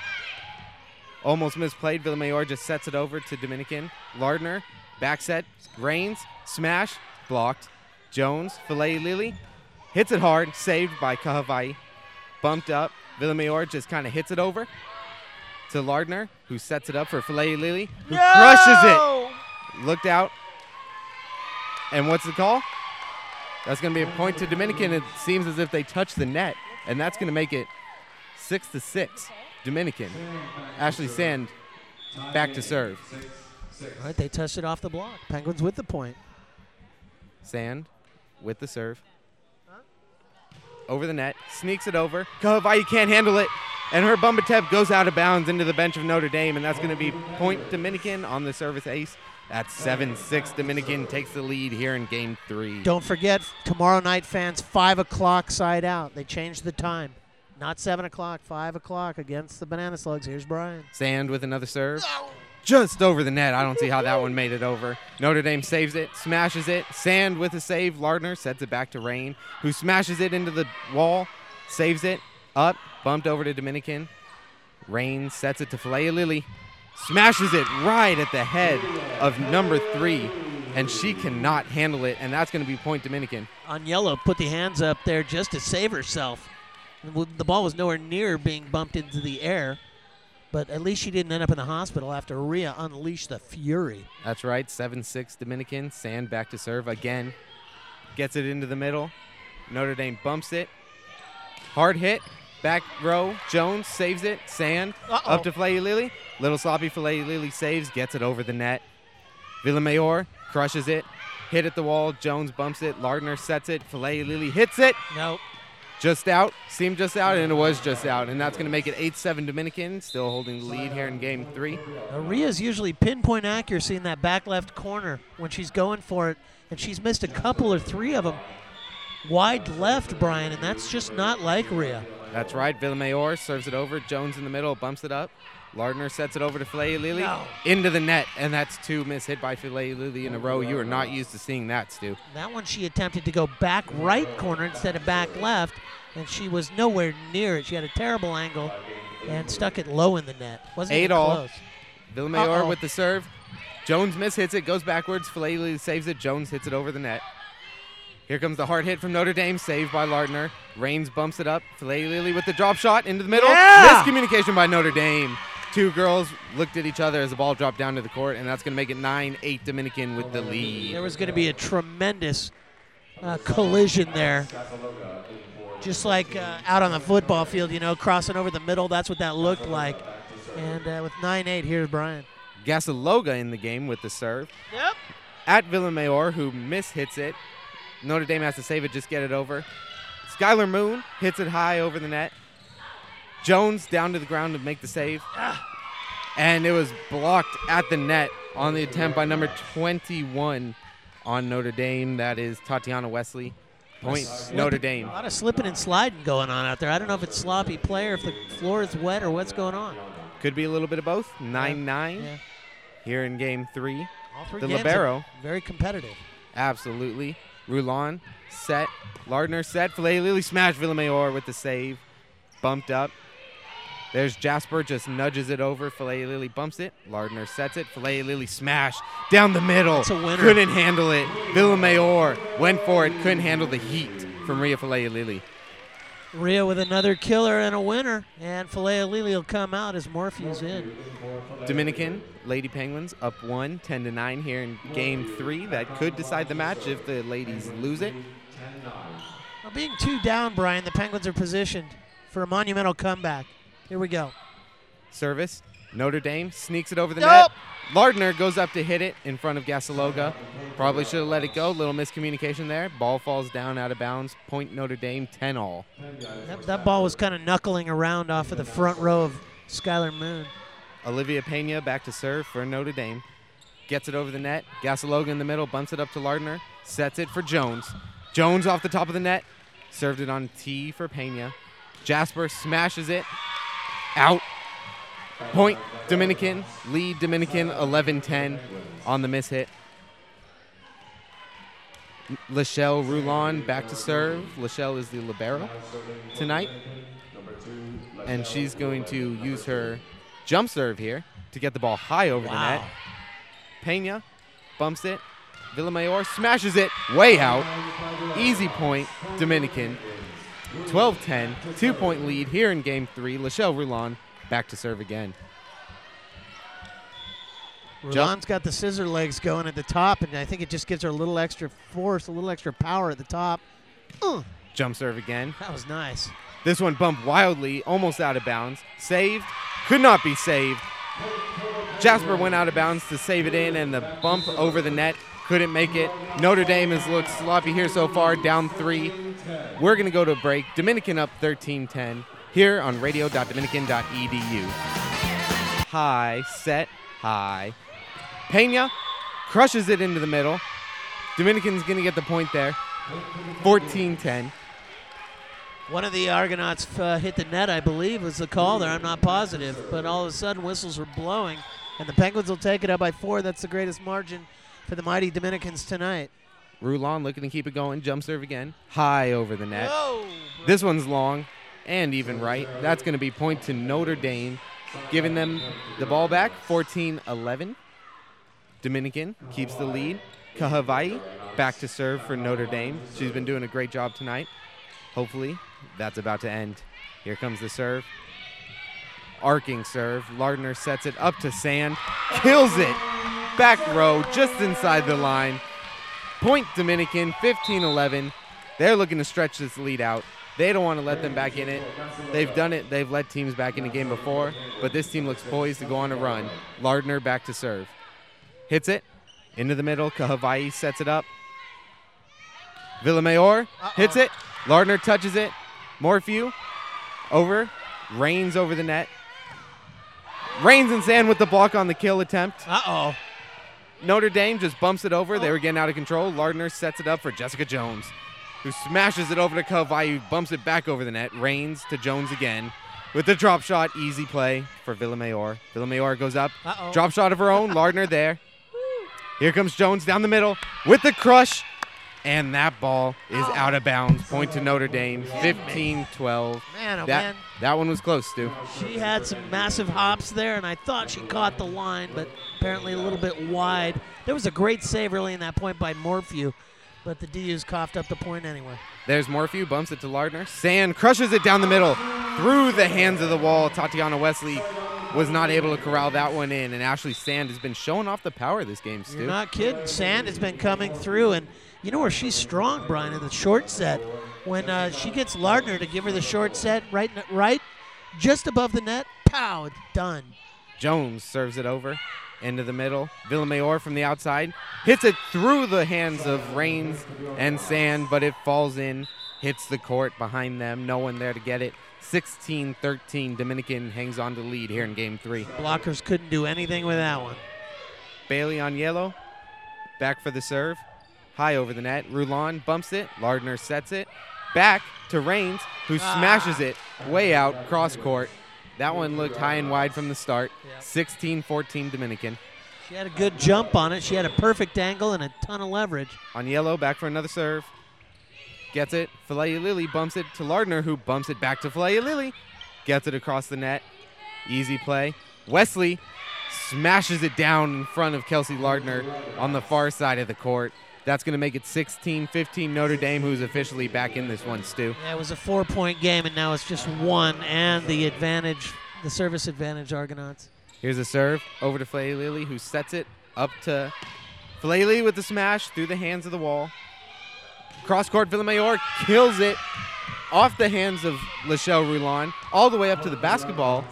S2: Almost misplayed. Villamayor just sets it over to Dominican. Lardner, back set, Rains, smash, blocked. Jones, Falealili, hits it hard, saved by Kahavai. Bumped up. Villamayor just kind of hits it over to Lardner, who sets it up for Falealili, who crushes it. Looked out. And what's the call? That's going to be a point to Dominican. It seems as if they touched the net, and that's going to make it 6-6. Dominican. Ashley Sand back to serve.
S1: All right, they touched it off the block. Penguins with the point.
S2: Sand with the serve. Over the net, sneaks it over. Kahavai can't handle it, and her Bumbatep goes out of bounds into the bench of Notre Dame, and that's going to be point Dominican on the service ace. That's 7-6. Dominican takes the lead here in Game 3.
S1: Don't forget, tomorrow night, fans, 5 o'clock side out. They changed the time. Not 7 o'clock, 5 o'clock against the Banana Slugs. Here's Brian.
S2: Sand with another serve. Just over the net. I don't see how that one made it over. Notre Dame saves it, smashes it. Sand with a save. Lardner sets it back to Rain, who smashes it into the wall, saves it, up, bumped over to Dominican. Rain sets it to Falealili, smashes it right at the head of number 3, and she cannot handle it, and that's going to be point Dominican.
S1: Agnello put the hands up there just to save herself. The ball was nowhere near being bumped into the air. But at least she didn't end up in the hospital after Rhea unleashed the fury.
S2: That's right, 7-6 Dominican. Sand back to serve again. Gets it into the middle. Notre Dame bumps it. Hard hit. Back row. Jones saves it. Sand up to Falealili. Little sloppy Falealili saves. Gets it over the net. Villamayor crushes it. Hit at the wall. Jones bumps it. Lardner sets it. Falealili hits it.
S1: Nope.
S2: Just out, seemed just out, and it was just out. And that's going to make it 8-7 Dominican, still holding the lead here in Game 3.
S1: Rhea's usually pinpoint accuracy in that back left corner when she's going for it, and she's missed a couple or 3 of them wide left, Brian, and that's just not like Rhea.
S2: That's right. Villamayor serves it over. Jones in the middle, bumps it up. Lardner sets it over to Falealili into the net, and that's 2 miss hit by Falealili in a row. You are not used to seeing that, Stu.
S1: That one she attempted to go back right corner instead of back left, and she was nowhere near it. She had a terrible angle and stuck it low in the net. Wasn't even close.
S2: Villamayor with the serve. Jones hits it, goes backwards. Falealili saves it. Jones hits it over the net. Here comes the hard hit from Notre Dame, saved by Lardner. Rains bumps it up. Falealili with the drop shot into the middle. Miscommunication by Notre Dame. 2 girls looked at each other as the ball dropped down to the court, and that's going to make it 9-8 Dominican with the lead.
S1: There was going to be a tremendous collision there. Just like out on the football field, you know, crossing over the middle. That's what that looked like. And with 9-8, here's Brian.
S2: Gasaloga in the game with the serve.
S1: Yep.
S2: At Villamayor, who hits it. Notre Dame has to save it, just get it over. Skylar Moon hits it high over the net. Jones down to the ground to make the save. And it was blocked at the net on the attempt by number 21 on Notre Dame. That is Tatiana Wesley. Point Notre Dame.
S1: A lot of slipping and sliding going on out there. I don't know if it's sloppy play or if the floor is wet or what's going on.
S2: Could be a little bit of both. 9-9 here in Game 3.
S1: All 3
S2: the
S1: games
S2: libero.
S1: are very competitive.
S2: Absolutely. Rulon set. Lardner set. Falealili smash. Villamayor with the save. Bumped up. There's Jasper, just nudges it over. Falealili bumps it. Lardner sets it. Falealili smash down the middle.
S1: That's a winner.
S2: Couldn't handle it. Villamayor went for it. Couldn't handle the heat from Rhea Falealili.
S1: Rhea with another killer and a winner. And Falealili will come out as Morphew's in.
S2: Dominican Lady Penguins up 10-9 here in Game 3. That could decide the match if the ladies lose it.
S1: Well, being 2 down, Brian, the Penguins are positioned for a monumental comeback. Here we go.
S2: Service Notre Dame sneaks it over the
S1: Nope.
S2: net. Lardner goes up to hit it in front of Gasaloga. Probably should have let it go. Little miscommunication there. Ball falls down out of bounds. Point Notre Dame, 10-all.
S1: That ball was kind of knuckling around off of the front row of Skylar Moon.
S2: Olivia Pena back to serve for Notre Dame. Gets it over the net. Gasaloga in the middle, bunts it up to Lardner. Sets it for Jones. Jones off the top of the net. Served it on tee for Pena. Jasper smashes it. Out. Point Dominican. Lead Dominican 11-10 on the miss hit. Lachelle Roulon back to serve. Lachelle is the libero tonight. And she's going to use her jump serve here to get the ball high over the net. Pena bumps it. Villamayor smashes it way out. Easy point, Dominican. 12-10, 2-point lead here in game 3. Lachelle Roulon back to serve again.
S1: Roulon's got the scissor legs going at the top, and I think it just gives her a little extra force, a little extra power at the top.
S2: Jump serve again.
S1: That was nice.
S2: This one bumped wildly, almost out of bounds. Saved, could not be saved. Jasper went out of bounds to save it in, and the bump over the net couldn't make it. Notre Dame has looked sloppy here so far, down 3. We're going to go to a break. Dominican up 13-10 here on radio.dominican.edu. High, set, high. Pena crushes it into the middle. Dominican's going to get the point there. 14-10.
S1: One of the Argonauts hit the net, I believe, was the call there. I'm not positive. But all of a sudden, whistles were blowing, and the Penguins will take it up by 4. That's the greatest margin for the mighty Dominicans tonight.
S2: Roulon looking to keep it going. Jump serve again. High over the net.
S1: Whoa.
S2: This one's long and even right. That's going to be point to Notre Dame, giving them the ball back. 14-11. Dominican keeps the lead. Kahavai back to serve for Notre Dame. She's been doing a great job tonight. Hopefully, that's about to end. Here comes the serve. Arcing serve. Lardner sets it up to Sand. Kills it. Back row, just inside the line. Point Dominican, 15-11. They're looking to stretch this lead out. They don't want to let them back in it. They've done it. They've let teams back in the game before, but this team looks poised to go on a run. Lardner back to serve. Hits it. Into the middle. Kahavai sets it up. Villamayor hits it. Lardner touches it. Morphew over. Rains over the net. Rains and Sand with the block on the kill attempt.
S1: Uh-oh.
S2: Notre Dame just bumps it over. They were getting out of control. Lardner sets it up for Jessica Jones, who smashes it over to Kahavai, who bumps it back over the net. Rains to Jones again with the drop shot. Easy play for Villamayor. Villamayor goes up.
S1: Uh-oh.
S2: Drop shot of her own. Lardner there. Here comes Jones down the middle with the crush. And that ball is out of bounds. Point to Notre Dame, 15-12.
S1: Man, oh man.
S2: That one was close, Stu.
S1: She had some massive hops there, and I thought she caught the line, but apparently a little bit wide. There was a great save early in that point by Morphew, but the DUs coughed up the point anyway.
S2: There's Morphew, bumps it to Lardner. Sand crushes it down the middle through the hands of the wall. Tatiana Wesley was not able to corral that one in, and Ashley Sand has been showing off the power this game, Stu.
S1: You're not kidding. Sand has been coming through, and you know where she's strong, Brian, in the short set. When she gets Lardner to give her the short set right just above the net, pow, done.
S2: Jones serves it over into the middle. Villamayor from the outside hits it through the hands of Rains and Sand, but it falls in, hits the court behind them. No one there to get it. 16-13. Dominican hangs on to lead here in game 3.
S1: Blockers couldn't do anything with that one.
S2: Bailey on yellow. Back for the serve. High over the net. Roulon bumps it. Lardner sets it. Back to Rains, who smashes it way out, cross court. That one looked high and wide from the start. 16-14 Dominican.
S1: She had a good jump on it. She had a perfect angle and a ton of leverage.
S2: On yellow, back for another serve. Gets it. Philae Lilly bumps it to Lardner, who bumps it back to Philae Lilly. Gets it across the net. Easy play. Wesley smashes it down in front of Kelsey Lardner on the far side of the court. That's going to make it 16-15 Notre Dame, who's officially back in this one, Stu.
S1: Yeah, it was a 4-point game, and now it's just 1, and the advantage, the service advantage, Argonauts.
S2: Here's a serve over to Philae Lilly, who sets it up to Philae Lilly with the smash through the hands of the wall. Cross court, Villamayor kills it off the hands of Lachelle Roulon, all the way up to the basketball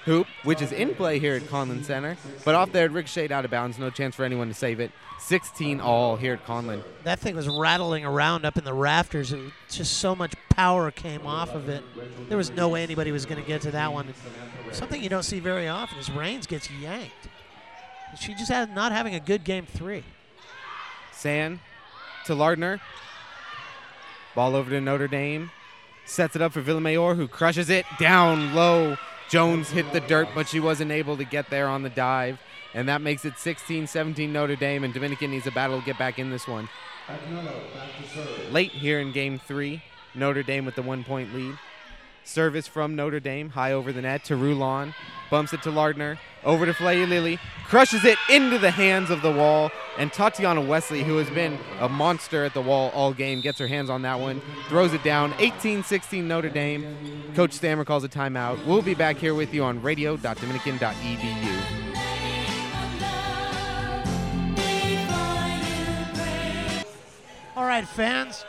S2: hoop, which is in play here at Conlin Center. But off there, it ricocheted out of bounds. No chance for anyone to save it. 16 all here at Conlin.
S1: That thing was rattling around up in the rafters. Just so much power came off of it. There was no way anybody was going to get to that one. Something you don't see very often is Raines gets yanked. She just had not having a good game 3.
S2: Sand to Lardner. Ball over to Notre Dame. Sets it up for Villamayor, who crushes it down low. Jones hit the dirt, but she wasn't able to get there on the dive. And that makes it 16-17 Notre Dame, and Dominican needs a battle to get back in this one. Late here in game 3, Notre Dame with the 1-point lead. Service from Notre Dame, high over the net to Roulon. Bumps it to Lardner. Over to Flaye-Lily. Crushes it into the hands of the wall. And Tatiana Wesley, who has been a monster at the wall all game, gets her hands on that one. Throws it down. 18-16 Notre Dame. Coach Stammer calls a timeout. We'll be back here with you on radio.dominican.edu.
S1: All right, fans.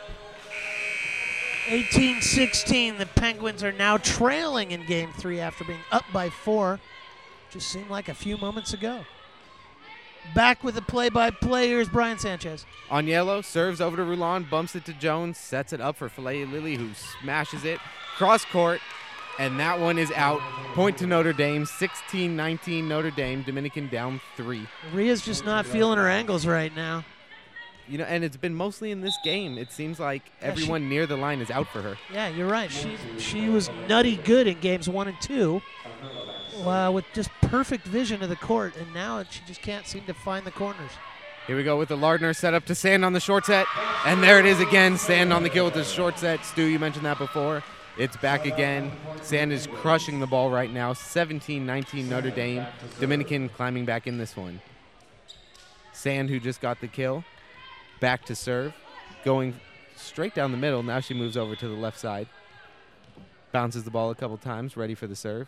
S1: 18-16, the Penguins are now trailing in Game 3 after being up by 4. Just seemed like a few moments ago. Back with the play-by-play, here's Brian Sanchez.
S2: Agnello serves over to Roulon, bumps it to Jones, sets it up for Flaye-Lily, who smashes it. Cross court, and that one is out. Point to Notre Dame, 16-19 Notre Dame, Dominican down 3.
S1: Ria's just not feeling her angles right now.
S2: You know, and it's been mostly in this game. It seems like everyone near the line is out for her.
S1: Yeah, you're right. She was nutty good in games 1 and 2 with just perfect vision of the court, and now she just can't seem to find the corners.
S2: Here we go with the Lardner set up to Sand on the short set, and there it is again. Sand on the kill with the short set. Stu, you mentioned that before. It's back again. Sand is crushing the ball right now. 17-19 Notre Dame. Dominican climbing back in this one. Sand, who just got the kill. Back to serve, going straight down the middle. Now she moves over to the left side. Bounces the ball a couple times, ready for the serve.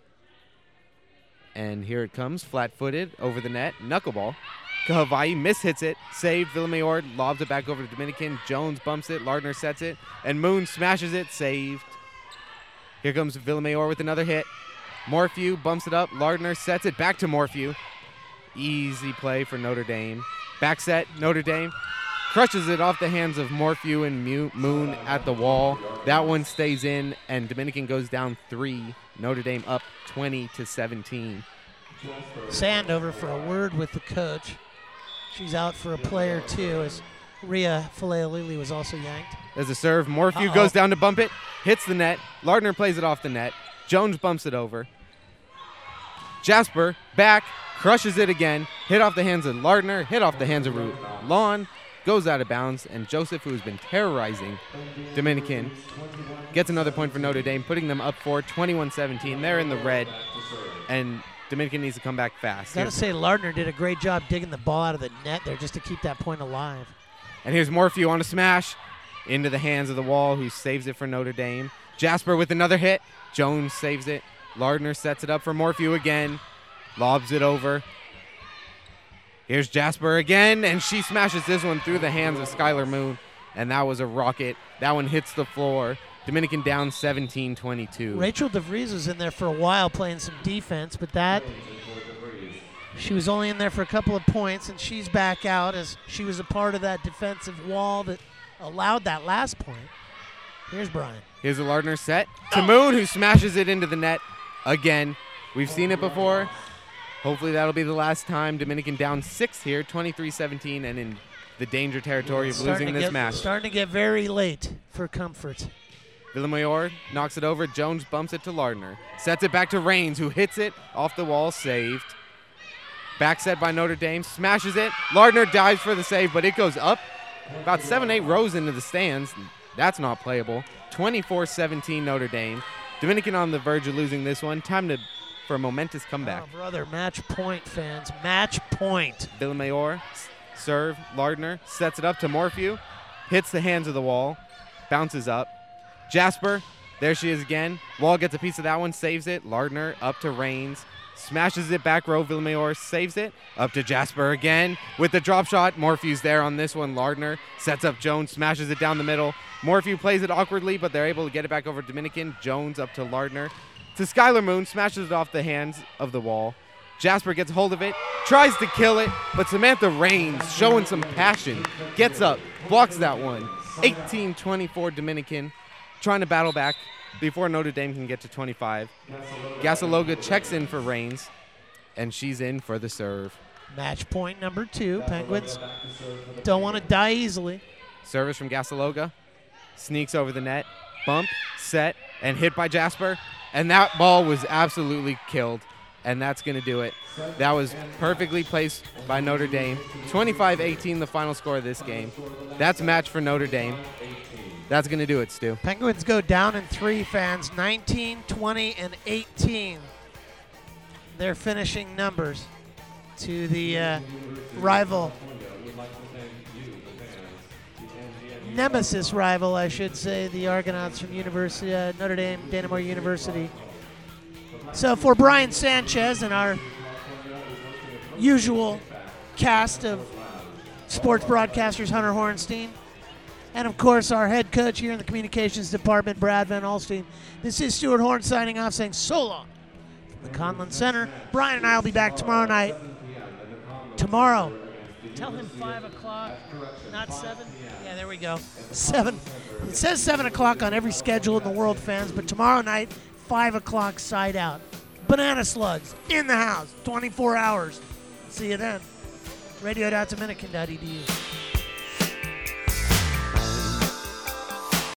S2: And here it comes, flat-footed, over the net, knuckleball. Kahavai mishits it, saved. Villamayor lobs it back over to Dominican. Jones bumps it, Lardner sets it, and Moon smashes it, saved. Here comes Villamayor with another hit. Morphew bumps it up, Lardner sets it back to Morphew. Easy play for Notre Dame. Back set, Notre Dame crushes it off the hands of Morphew and Moon at the wall. That one stays in, and Dominican goes down 3. Notre Dame up 20-17.
S1: Sand over for a word with the coach. She's out for a play or two as Ria Flaye-Lily was also yanked.
S2: There's a serve. Morphew goes down to bump it, hits the net. Lardner plays it off the net. Jones bumps it over. Jasper back. Crushes it again, hit off the hands of Lardner, hit off the hands of Roulon, goes out of bounds, and Joseph, who has been terrorizing Dominican, gets another point for Notre Dame, putting them up 21-17. They're in the red, and Dominican needs to come back fast.
S1: Gotta say, Lardner did a great job digging the ball out of the net there just to keep that point alive.
S2: And here's Morphew on a smash into the hands of the wall, who saves it for Notre Dame. Jasper with another hit. Jones saves it. Lardner sets it up for Morphew again. Lobs it over. Here's Jasper again, and she smashes this one through the hands of Skylar Moon, and that was a rocket. That one hits the floor. Dominican down 17-22.
S1: Rachel DeVries was in there for a while playing some defense, but she was only in there for a couple of points, and she's back out as she was a part of that defensive wall that allowed that last point. Here's Brian.
S2: Here's a Lardner set to Moon, who smashes it into the net again. We've seen it before. Hopefully that'll be the last time. Dominican down 6 here, 23-17, and in the danger territory of losing this match.
S1: Starting to get very late for comfort.
S2: Villamayor knocks it over. Jones bumps it to Lardner. Sets it back to Raines, who hits it off the wall, saved. Back set by Notre Dame, smashes it. Lardner dives for the save, but it goes up about 7-8 rows into the stands. That's not playable. 24-17 Notre Dame. Dominican on the verge of losing this one. Time for a momentous comeback.
S1: Oh, brother, match point, fans. Match point.
S2: Villamayor, serve, Lardner, sets it up to Morphew, hits the hands of the wall, bounces up. Jasper, there she is again. Wall gets a piece of that one, saves it. Lardner up to Raines, smashes it back row. Villamayor saves it. Up to Jasper again with the drop shot. Morphew's there on this one. Lardner sets up Jones, smashes it down the middle. Morphew plays it awkwardly, but they're able to get it back over to Dominican. Jones up to Lardner. to Skylar Moon, smashes it off the hands of the wall. Jasper gets hold of it, tries to kill it, but Samantha Raines, showing some passion, gets up, blocks that one. 18-24 Dominican, trying to battle back before Notre Dame can get to 25. Gasaloga checks in for Raines, and she's in for the serve.
S1: Match point number 2. Penguins don't want to die easily.
S2: Service from Gasaloga, sneaks over the net, bump, set, and hit by Jasper. And that ball was absolutely killed, and that's going to do it. That was perfectly placed by Notre Dame. 25-18, the final score of this game. That's match for Notre Dame. That's going to do it, Stu.
S1: Penguins go down in 3, fans. 19, 20, and 18. Their finishing numbers to the rival. Nemesis rival, I should say, the Argonauts from Notre Dame, Dannemora University. So for Brian Sanchez and our usual cast of sports broadcasters, Hunter Hornstein, and of course our head coach here in the communications department, Brad Van Alstyne, this is Stuart Horn signing off, saying so long from the Conlon Center. Brian and I will be back tomorrow night. Tomorrow. Tell him 5 o'clock, not 7. Yeah, there we go. 7. It says 7 o'clock on every schedule in the world, fans, but tomorrow night, 5 o'clock, side out. Banana Slugs in the house, 24 hours. See you then. Radio.dominican.edu.